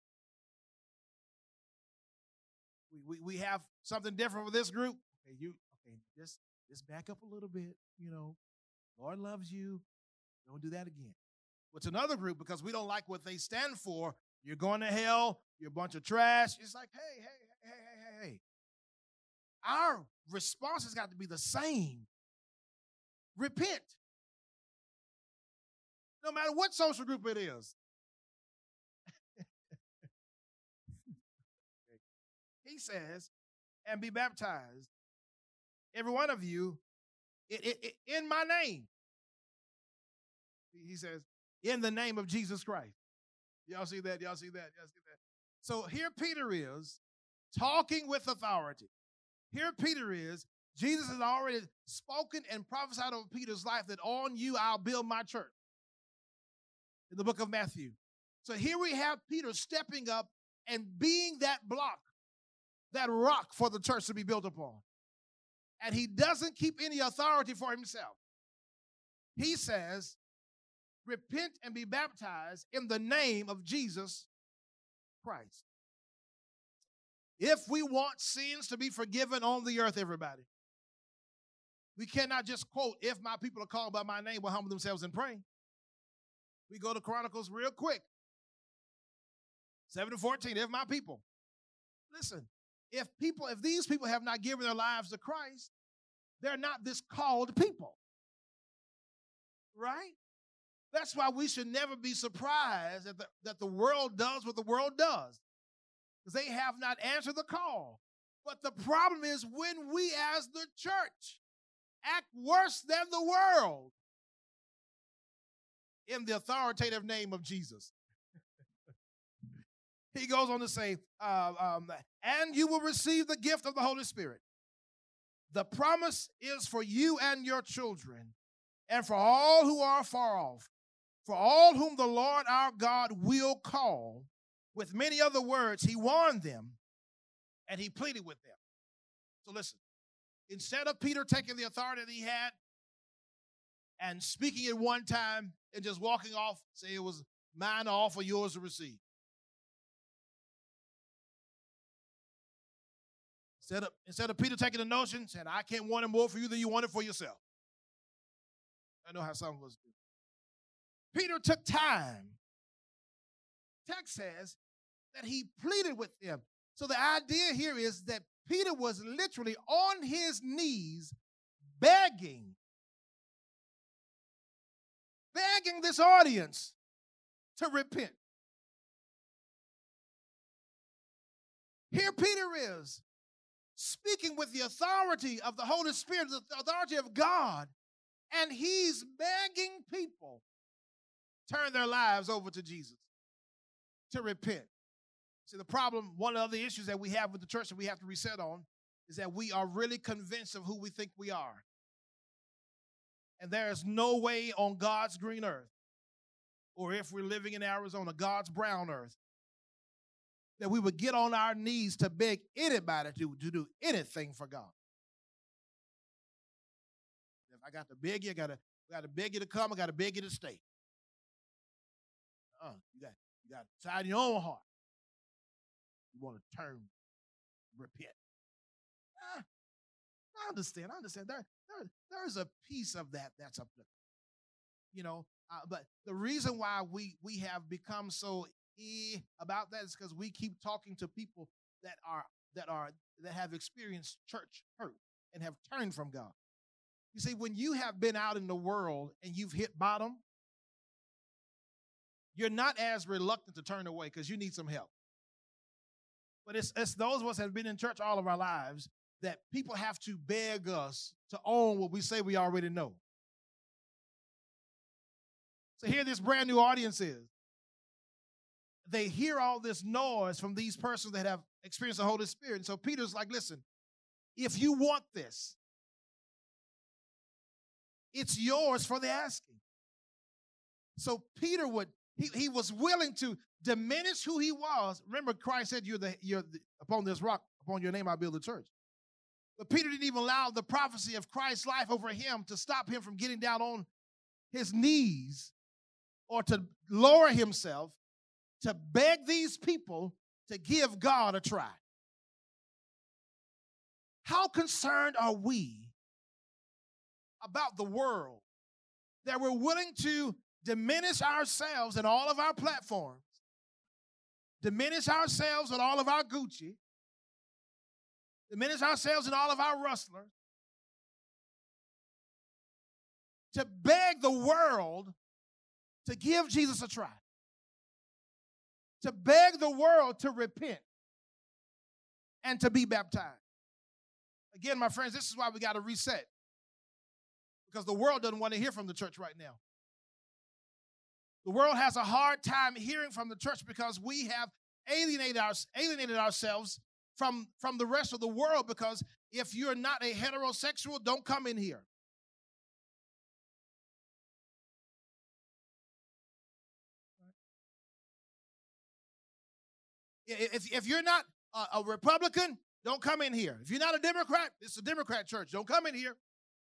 We, we, we have something different with this group. Okay, you okay, just, just back up a little bit, you know. Lord loves you. Don't do that again. What's another group, because we don't like what they stand for, you're going to hell, you're a bunch of trash. It's like, hey, hey, hey, hey, hey, hey. Our response has got to be the same. Repent. No matter what social group it is. He says, and be baptized, every one of you, it, it, it, in my name. He says, in the name of Jesus Christ. Y'all see that? Y'all see that? Y'all see that? So here Peter is talking with authority. Here Peter is, Jesus has already spoken and prophesied over Peter's life that on you I'll build my church. In the book of Matthew. So here we have Peter stepping up and being that block, that rock for the church to be built upon. And he doesn't keep any authority for himself. He says, repent and be baptized in the name of Jesus Christ. If we want sins to be forgiven on the earth, everybody, we cannot just quote, if my people are called by my name will humble themselves and pray. We go to Chronicles real quick. seven to fourteen, if my people. Listen, if people, if these people have not given their lives to Christ, they're not this called people. Right? That's why we should never be surprised that the, that the world does what the world does. Because they have not answered the call. But the problem is when we as the church act worse than the world in the authoritative name of Jesus. He goes on to say, uh, um, and you will receive the gift of the Holy Spirit. The promise is for you and your children, and for all who are far off, for all whom the Lord our God will call. With many other words, he warned them, and he pleaded with them. So listen, instead of Peter taking the authority that he had and speaking it one time and just walking off, say it was mine to offer, yours to receive. Instead of, instead of Peter taking the notion, saying, I can't want it more for you than you want it for yourself. I know how some of us do. Peter took time. Text says that he pleaded with them. So the idea here is that Peter was literally on his knees begging, begging this audience to repent. Here Peter is, speaking with the authority of the Holy Spirit, the authority of God, and he's begging people to turn their lives over to Jesus, to repent. See, the problem, one of the issues that we have with the church that we have to reset on is that we are really convinced of who we think we are. And there is no way on God's green earth, or if we're living in Arizona, God's brown earth, that we would get on our knees to beg anybody to, to do anything for God. If I got to beg you, I got to, got to beg you to come, I got to beg you to stay. Uh, you got, you got to decide in your own heart. You want to turn, repent. Ah, I understand, I understand. There, there, there's a piece of that that's up there. You know, uh, but the reason why we, we have become so eh about that is because we keep talking to people that are that are that have experienced church hurt and have turned from God. You see, when you have been out in the world and you've hit bottom, you're not as reluctant to turn away because you need some help. But it's, it's those of us that have been in church all of our lives that people have to beg us to own what we say we already know. So here this brand new audience is. They hear all this noise from these persons that have experienced the Holy Spirit. And so Peter's like, listen, if you want this, it's yours for the asking. So Peter would, he, he was willing to diminish who he was. Remember, Christ said, you're the, you're the, upon this rock, upon your name, I build a church. But Peter didn't even allow the prophecy of Christ's life over him to stop him from getting down on his knees or to lower himself to beg these people to give God a try. How concerned are we about the world that we're willing to diminish ourselves in all of our platforms, diminish ourselves in all of our Gucci, diminish ourselves in all of our rustlers, to beg the world to give Jesus a try, to beg the world to repent and to be baptized? Again, my friends, this is why we got to reset, because the world doesn't want to hear from the church right now. The world has a hard time hearing from the church because we have alienated, our, alienated ourselves from, from the rest of the world, because if you're not a heterosexual, don't come in here. If, if you're not a, a Republican, don't come in here. If you're not a Democrat, it's a Democrat church. Don't come in here.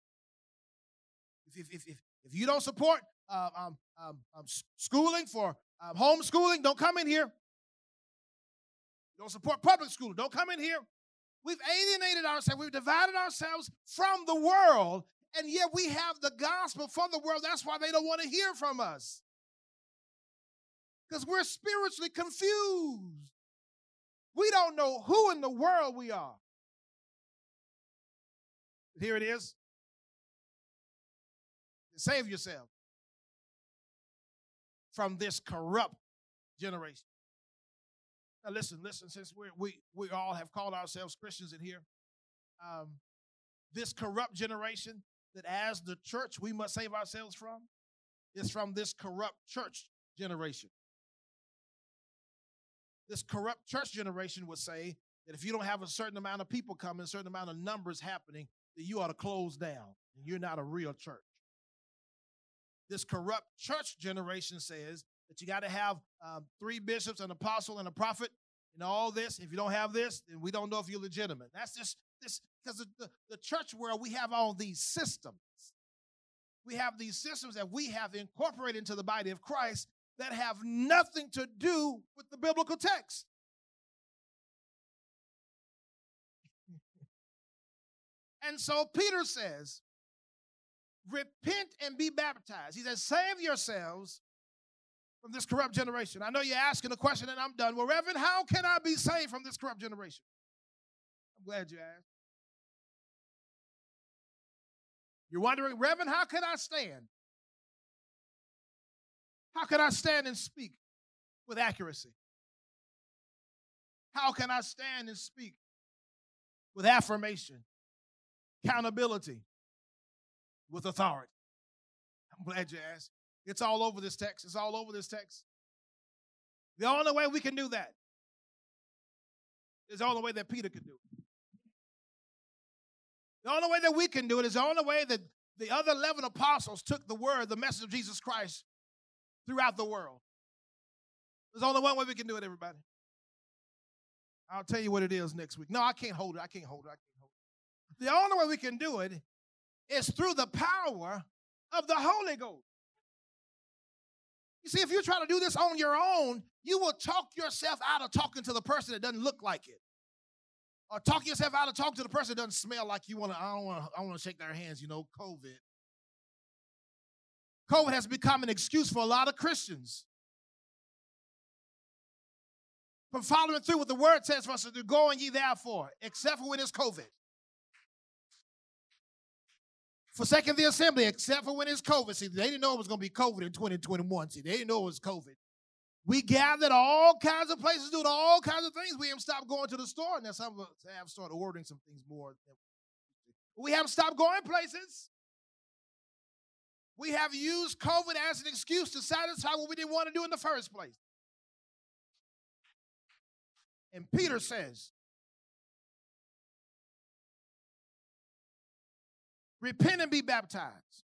If, if, if, if you don't support uh, um, um, um, schooling for um, homeschooling, don't come in here. You don't support public school, don't come in here. We've alienated ourselves. We've divided ourselves from the world, and yet we have the gospel for the world. That's why they don't want to hear from us, because we're spiritually confused. We don't know who in the world we are. Here it is. Save yourself from this corrupt generation. Now listen, listen, since we're, we we all have called ourselves Christians in here, um, this corrupt generation that as the church we must save ourselves from is from this corrupt church generation. This corrupt church generation would say that if you don't have a certain amount of people coming, a certain amount of numbers happening, that you ought to close down, and you're not a real church. This corrupt church generation says that you got to have um, three bishops, an apostle, and a prophet, and all this. If you don't have this, then we don't know if you're legitimate. That's just this, because the, the, the church world, we have all these systems. We have these systems that we have incorporated into the body of Christ that have nothing to do with the biblical text. And so Peter says, repent and be baptized. He says, save yourselves from this corrupt generation. I know you're asking a question and I'm done. Well, Reverend, how can I be saved from this corrupt generation? I'm glad you asked. You're wondering, Reverend, how can I stand? How can I stand and speak with accuracy? How can I stand and speak with affirmation, accountability, with authority? I'm glad you asked. It's all over this text. It's all over this text. The only way we can do that is the only way that Peter could do it. The only way that we can do it is the only way that the other eleven apostles took the word, the message of Jesus Christ, throughout the world. There's only one way we can do it, everybody. I'll tell you what it is next week. No, I can't hold it. I can't hold it. I can't hold it. The only way we can do it is through the power of the Holy Ghost. You see, if you try to do this on your own, you will talk yourself out of talking to the person that doesn't look like it. Or talk yourself out of talking to the person that doesn't smell like you want to, I don't want to, I want to shake their hands, you know, COVID. COVID has become an excuse for a lot of Christians from following through what the word says for us to do, go and ye therefore, except for when it's COVID. Forsaking the assembly, except for when it's COVID. See, they didn't know it was going to be COVID in twenty twenty-one. See, they didn't know it was COVID. We gathered all kinds of places, doing all kinds of things. We haven't stopped going to the store. Now, some of us have started ordering some things more. We haven't stopped going places. We have used COVID as an excuse to satisfy what we didn't want to do in the first place. And Peter says, repent and be baptized.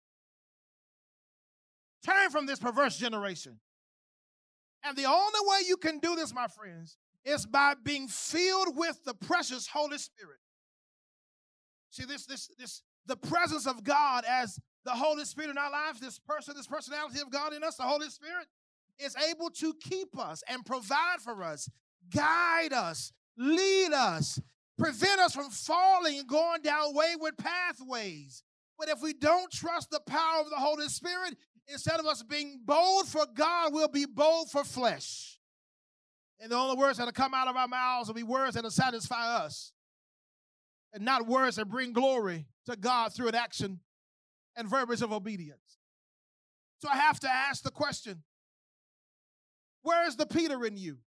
Turn from this perverse generation. And the only way you can do this, my friends, is by being filled with the precious Holy Spirit. See, this, this, this, the presence of God as the Holy Spirit in our lives, this person, this personality of God in us, the Holy Spirit, is able to keep us and provide for us, guide us, lead us, prevent us from falling and going down wayward pathways. But if we don't trust the power of the Holy Spirit, instead of us being bold for God, we'll be bold for flesh. And the only words that will come out of our mouths will be words that will satisfy us and not words that bring glory to God through an action and verbiage of obedience. So I have to ask the question, where is the Peter in you?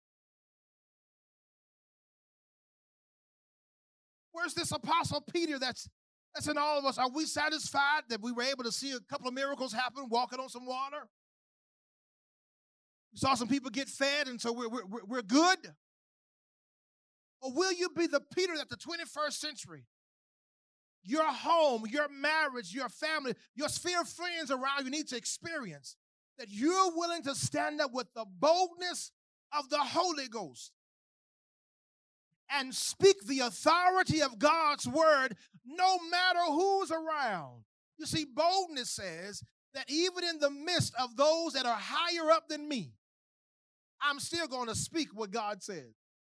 Where's this apostle Peter that's, that's in all of us? Are we satisfied that we were able to see a couple of miracles happen, walking on some water? We saw some people get fed, and so we're, we're, we're good? Or will you be the Peter that the twenty-first century, your home, your marriage, your family, your sphere of friends around you need to experience, that you're willing to stand up with the boldness of the Holy Ghost and speak the authority of God's word no matter who's around? You see, boldness says that even in the midst of those that are higher up than me, I'm still going to speak what God says.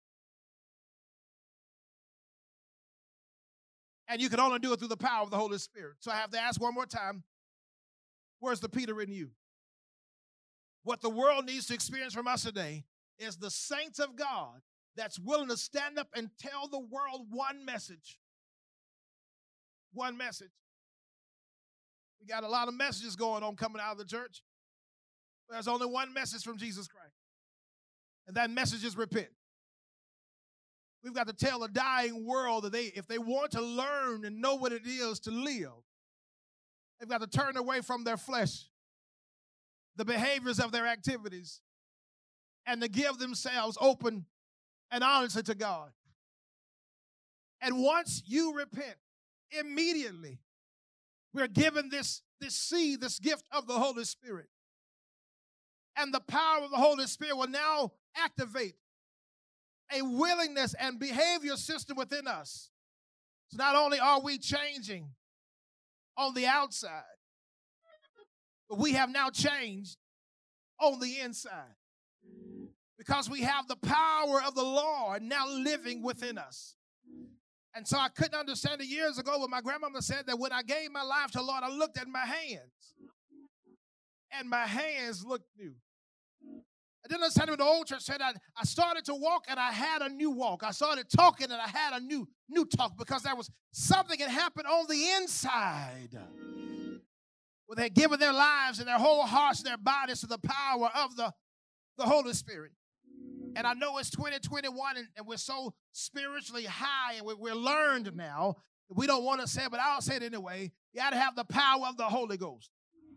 And you can only do it through the power of the Holy Spirit. So I have to ask one more time, where's the Peter in you? What the world needs to experience from us today is the saints of God that's willing to stand up and tell the world one message. One message. We got a lot of messages going on coming out of the church. There's only one message from Jesus Christ. And that message is repent. We've got to tell a dying world that they, if they want to learn and know what it is to live, they've got to turn away from their flesh, the behaviors of their activities, and to give themselves open and honestly to God. And once you repent, immediately, we're given this, this seed, this gift of the Holy Spirit. And the power of the Holy Spirit will now activate a willingness and behavior system within us. So not only are we changing on the outside, but we have now changed on the inside. Because we have the power of the Lord now living within us. And so I couldn't understand it years ago when my grandmama said that when I gave my life to the Lord, I looked at my hands. And my hands looked new. I didn't understand when the old church said I, I started to walk and I had a new walk. I started talking and I had a new, new talk because there was something that happened on the inside. Where they had given their lives and their whole hearts and their bodies to the power of the, the Holy Spirit. And I know it's twenty twenty-one and, and we're so spiritually high and we're, we're learned now. We don't want to say it, but I'll say it anyway. You got to have the power of the Holy Ghost.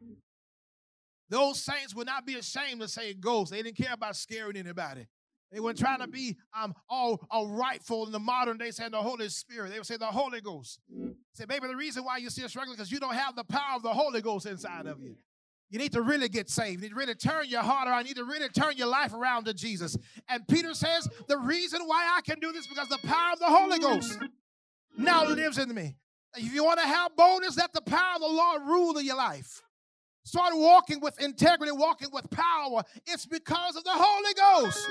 Those saints would not be ashamed to say ghost. They didn't care about scaring anybody. They weren't trying to be um, all, all rightful in the modern day saying the Holy Spirit. They would say the Holy Ghost. Say, maybe the reason why you're still struggling is because you don't have the power of the Holy Ghost inside of you. You need to really get saved. You need to really turn your heart around. You need to really turn your life around to Jesus. And Peter says, the reason why I can do this is because the power of the Holy Ghost now lives in me. If you want to have boldness, let the power of the Lord rule in your life. Start walking with integrity, walking with power. It's because of the Holy Ghost.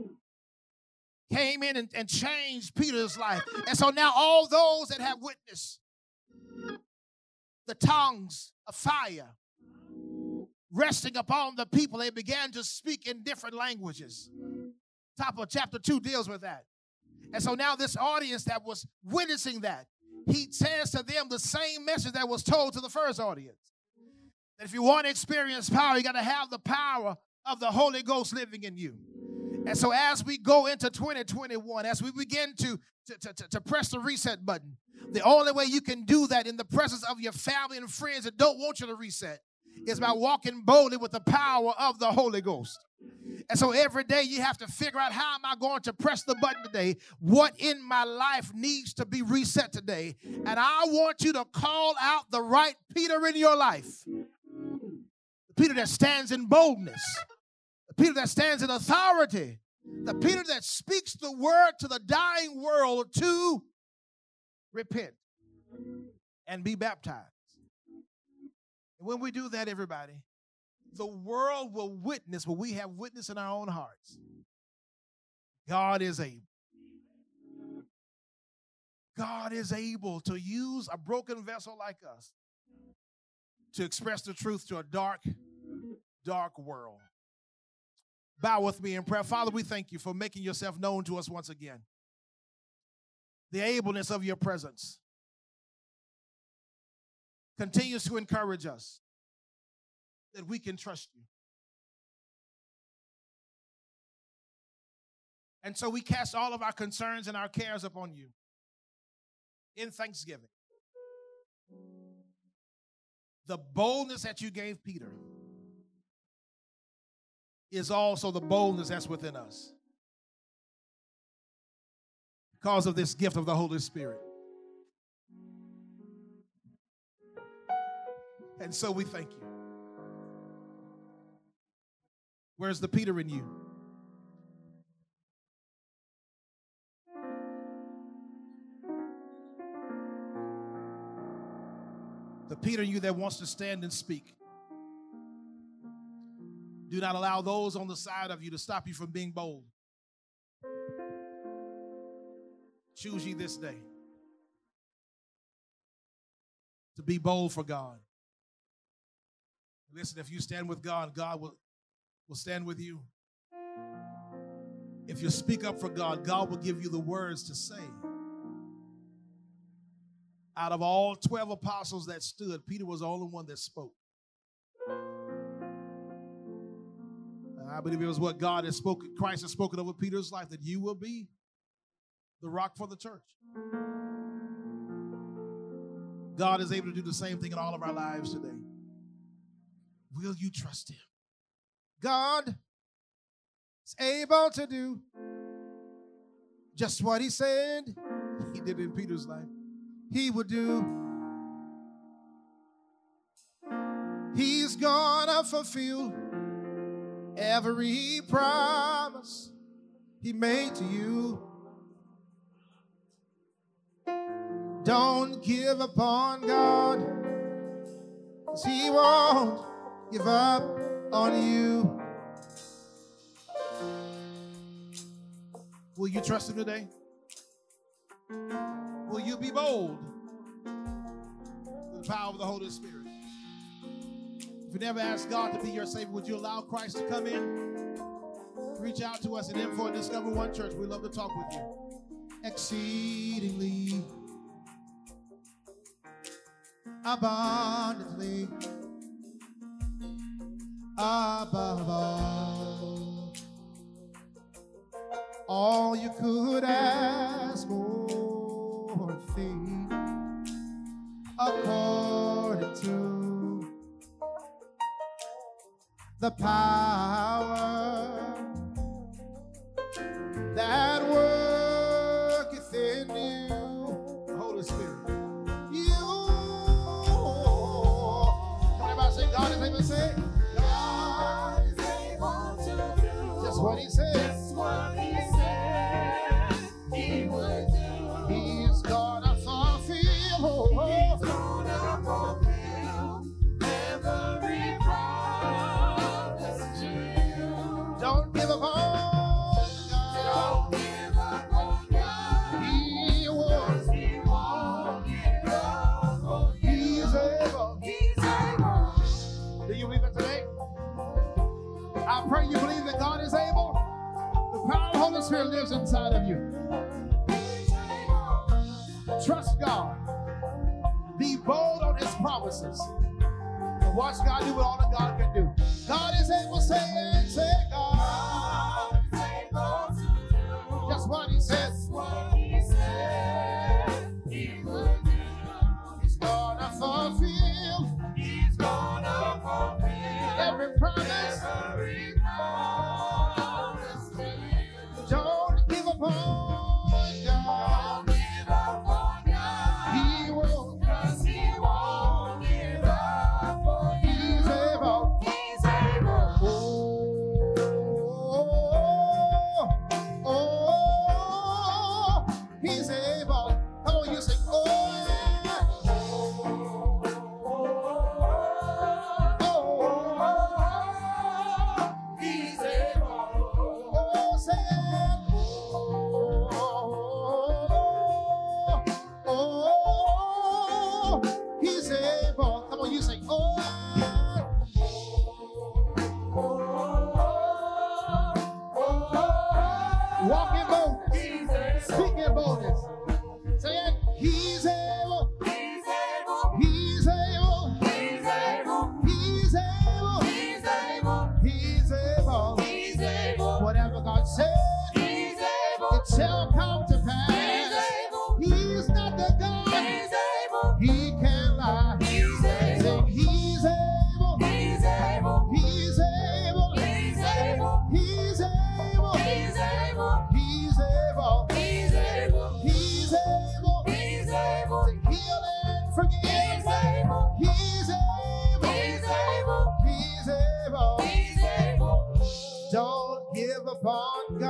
Came in and, and changed Peter's life. And so now all those that have witnessed the tongues of fire resting upon the people, they began to speak in different languages. Top of chapter two deals with that. And so now this audience that was witnessing that, he says to them the same message that was told to the first audience. That if you want to experience power, you got to have the power of the Holy Ghost living in you. And so as we go into twenty twenty-one, as we begin to, to, to, to press the reset button, the only way you can do that in the presence of your family and friends that don't want you to reset is by walking boldly with the power of the Holy Ghost. And so every day you have to figure out, how am I going to press the button today? What in my life needs to be reset today? And I want you to call out the right Peter in your life. The Peter that stands in boldness. The Peter that stands in authority. The Peter that speaks the word to the dying world to repent and be baptized. And when we do that, everybody, the world will witness what we have witnessed in our own hearts. God is able. God is able to use a broken vessel like us to express the truth to a dark, dark world. Bow with me in prayer. Father, we thank you for making yourself known to us once again. The ableness of your presence continues to encourage us that we can trust you. And so we cast all of our concerns and our cares upon you in thanksgiving. The boldness that you gave Peter is also the boldness that's within us because of this gift of the Holy Spirit. And so we thank you. Where's the Peter in you? The Peter in you that wants to stand and speak. Do not allow those on the side of you to stop you from being bold. Choose ye this day to be bold for God. Listen, if you stand with God, God will, will stand with you. If you speak up for God, God will give you the words to say. Out of all twelve apostles that stood, Peter was the only one that spoke. And I believe it was what God has spoken, Christ has spoken over Peter's life, that you will be the rock for the church. God is able to do the same thing in all of our lives today. Will you trust him? God is able to do just what he said he did in Peter's life. He would do. He's gonna fulfill every promise he made to you. Don't give up on God, 'cause he won't give up on you. Will you trust him today? Will you be bold with the power of the Holy Spirit? If you never asked God to be your Savior, would you allow Christ to come in reach out to us at info at Discover One Church. We'd love to talk with you. Exceedingly, abundantly, above all, all you could ask or think, according to the power that worketh in you, Holy Spirit. You, everybody say, God is able to say, God is able to do just what He said. Just what He said He would do. He's gonna fulfill. Oh, He's gonna fulfill every promise to you. Don't give up on. I pray you believe that God is able. The power of the Holy Spirit lives inside of you. Trust God. Be bold on His promises. And watch God do what all that God can do. God is able, say it, say God. God is able to do just what He said. Just what He said He would do. He's gonna fulfill. He's gonna fulfill every promise. Every promise to you. Don't give up on God. Don't give up on God. He won't. 'Cause He won't give up on you. He's able. He's able. Oh, oh, oh, He's able. Come on, you sing. Oh, yeah. Walk in boldness. Speak in boldness. Say it. He's able. He's able. He's able. He's able. He's able. He's able. He's able. He's able. Whatever God said, He's able. It shall come to pass. He's able. He's not the God. He's able. He can't lie. He's able. He's able. He's able. He's able. He's able. He's able. He's able. He's able. He's able. He's able. He's able to heal and forgive. He's able. He's able. He's able. He's able. He's able. Don't give up on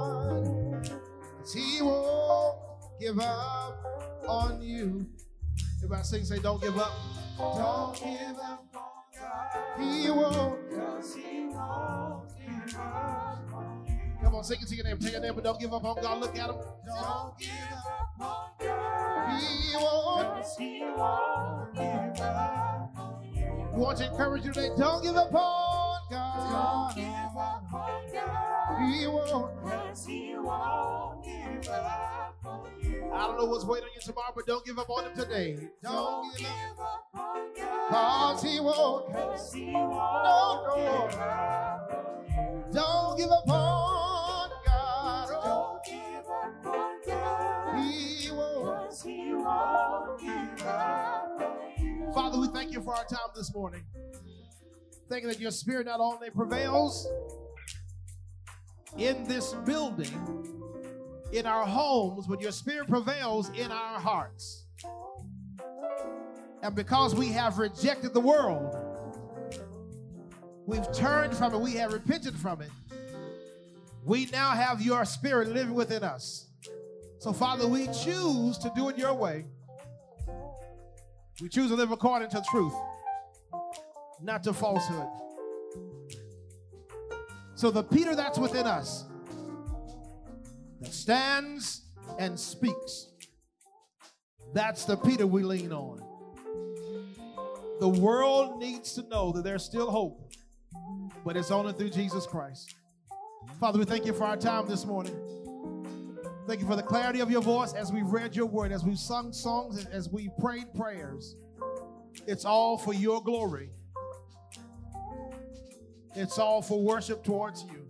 God, 'cause He won't give up on you. Everybody sing, say, don't give up. Don't give up on God. He won't. 'Cause He won't give up on you. Come on, sing it to your neighbor. Tell your neighbor, don't give up on God. Look at him. Don't give up on God. He won't. 'Cause He won't give up on you. We want to encourage you today. Don't give up on God. Don't give up on God. He won't. 'Cause He won't give up on you. I don't know what's waiting on you tomorrow, but don't give up on Him today. Don't, don't give up on God. 'Cause He won't. 'Cause He won't no, no. give up on you. Don't give up on God. Don't give up on God. He won't. 'Cause He won't give up on you. Father, we thank you for our time this morning. Thank you that your Spirit not only prevails in this building, in our homes, but your Spirit prevails in our hearts. And because we have rejected the world, we've turned from it, we have repented from it, we now have your Spirit living within us. So, Father, we choose to do it your way. We choose to live according to truth, not to falsehood. So the Peter that's within us, that stands and speaks, that's the Peter we lean on. The world needs to know that there's still hope, but it's only through Jesus Christ. Father, we thank you for our time this morning. Thank you for the clarity of your voice as we've read your word, as we've sung songs, and as we've prayed prayers. It's all for your glory. It's all for worship towards you.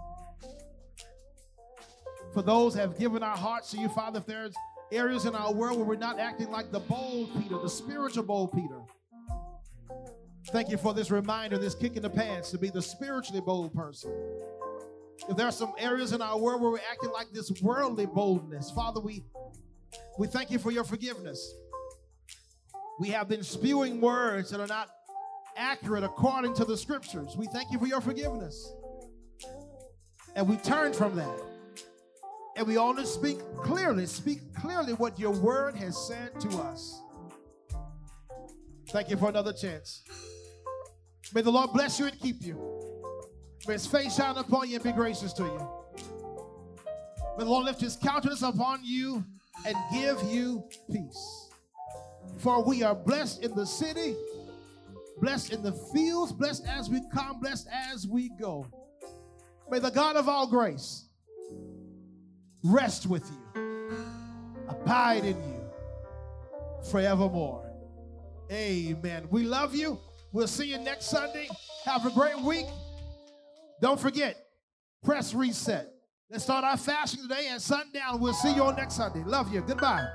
For those who have given our hearts to you, Father, if there's areas in our world where we're not acting like the bold Peter, the spiritual bold Peter, thank you for this reminder, this kick in the pants to be the spiritually bold person. If there are some areas in our world where we're acting like this worldly boldness, Father, we, we thank you for your forgiveness. We have been spewing words that are not accurate according to the scriptures. We thank you for your forgiveness. And we turn from that. And we only speak clearly, speak clearly what your word has said to us. Thank you for another chance. May the Lord bless you and keep you. May his face shine upon you and be gracious to you. May the Lord lift his countenance upon you and give you peace. For we are blessed in the city, blessed in the fields, blessed as we come, blessed as we go. May the God of all grace rest with you, abide in you forevermore. Amen. We love you. We'll see you next Sunday. Have a great week. Don't forget, press reset. Let's start our fasting today at sundown. We'll see you on next Sunday. Love you. Goodbye.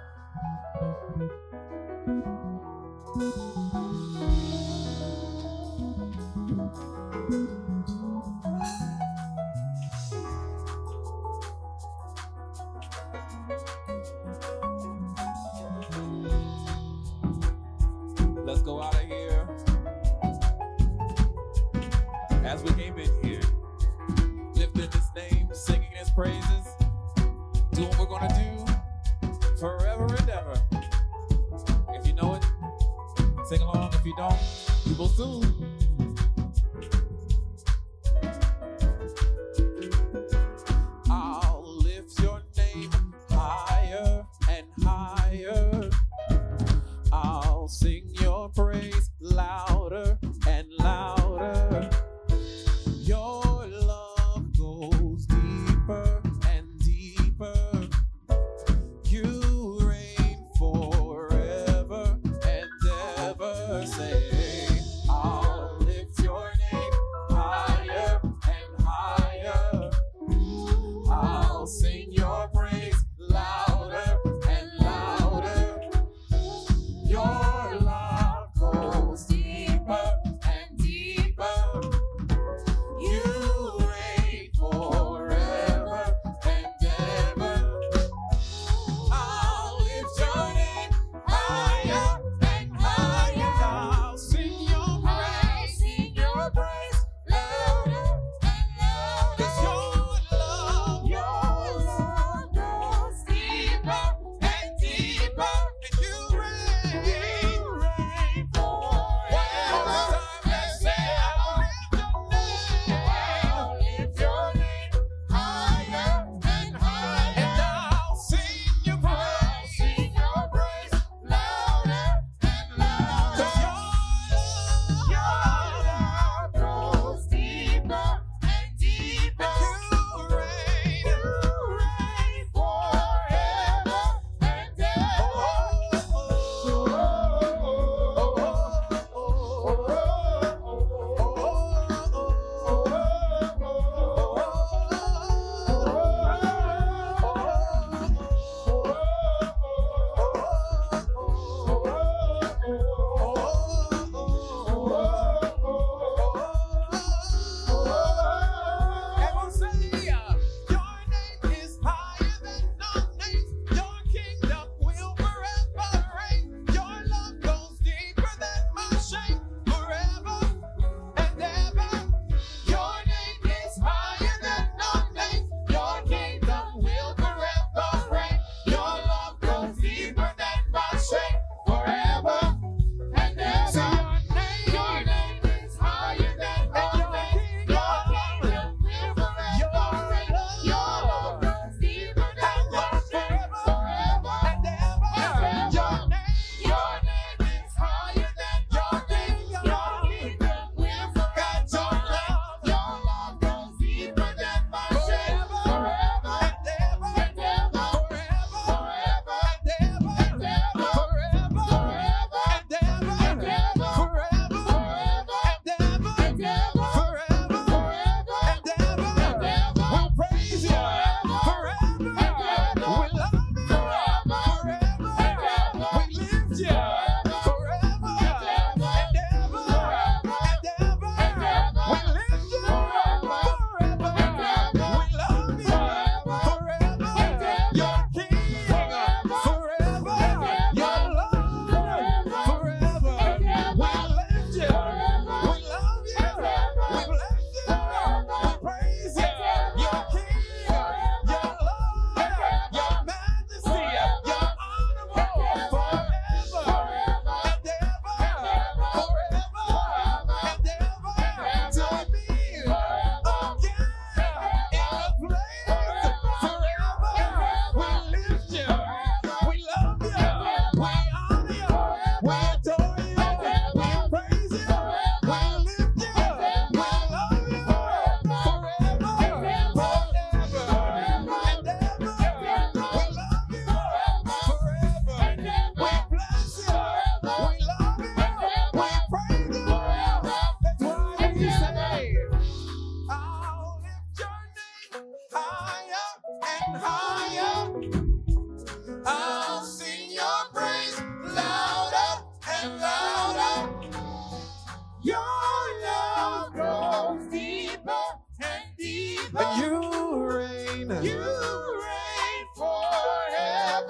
Let's go out of here as we came in here, lifting his name, singing his praises, doing what we're going to do forever and ever. If you know it, sing along. If you don't, you will soon. I'll lift your name higher and higher. I'll sing your praise louder and louder. Your love goes deeper and deeper. You reign forever and ever. Say, I'll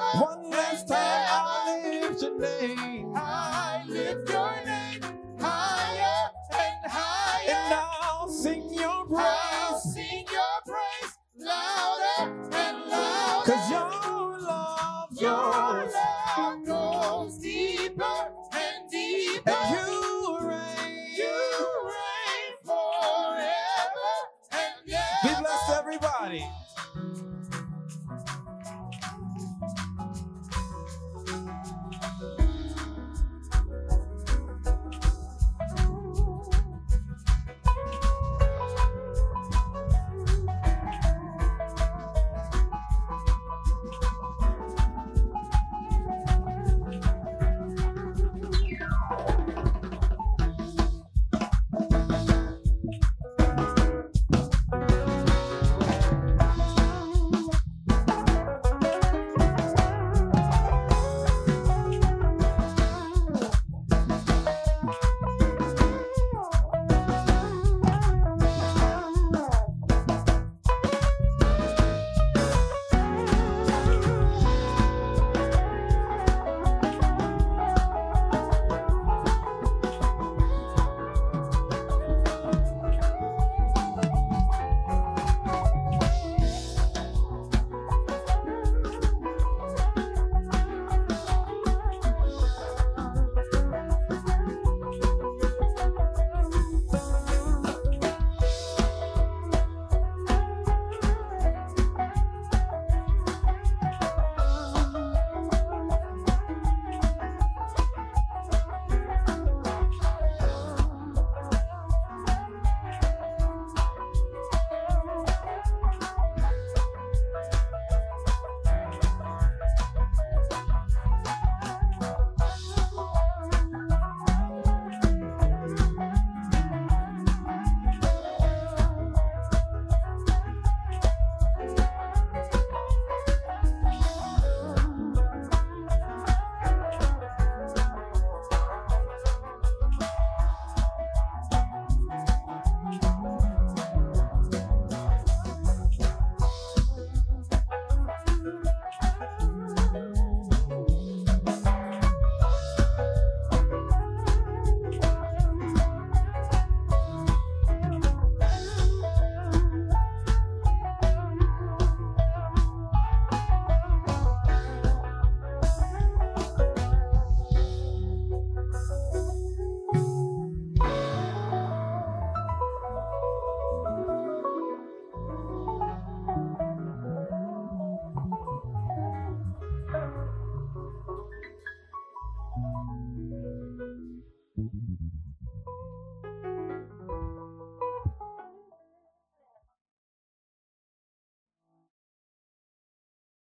One last time I lift your name. I lift your name higher and higher. And I'll sing your I'll praise. sing your praise louder and louder. 'Cause your love, Your yours love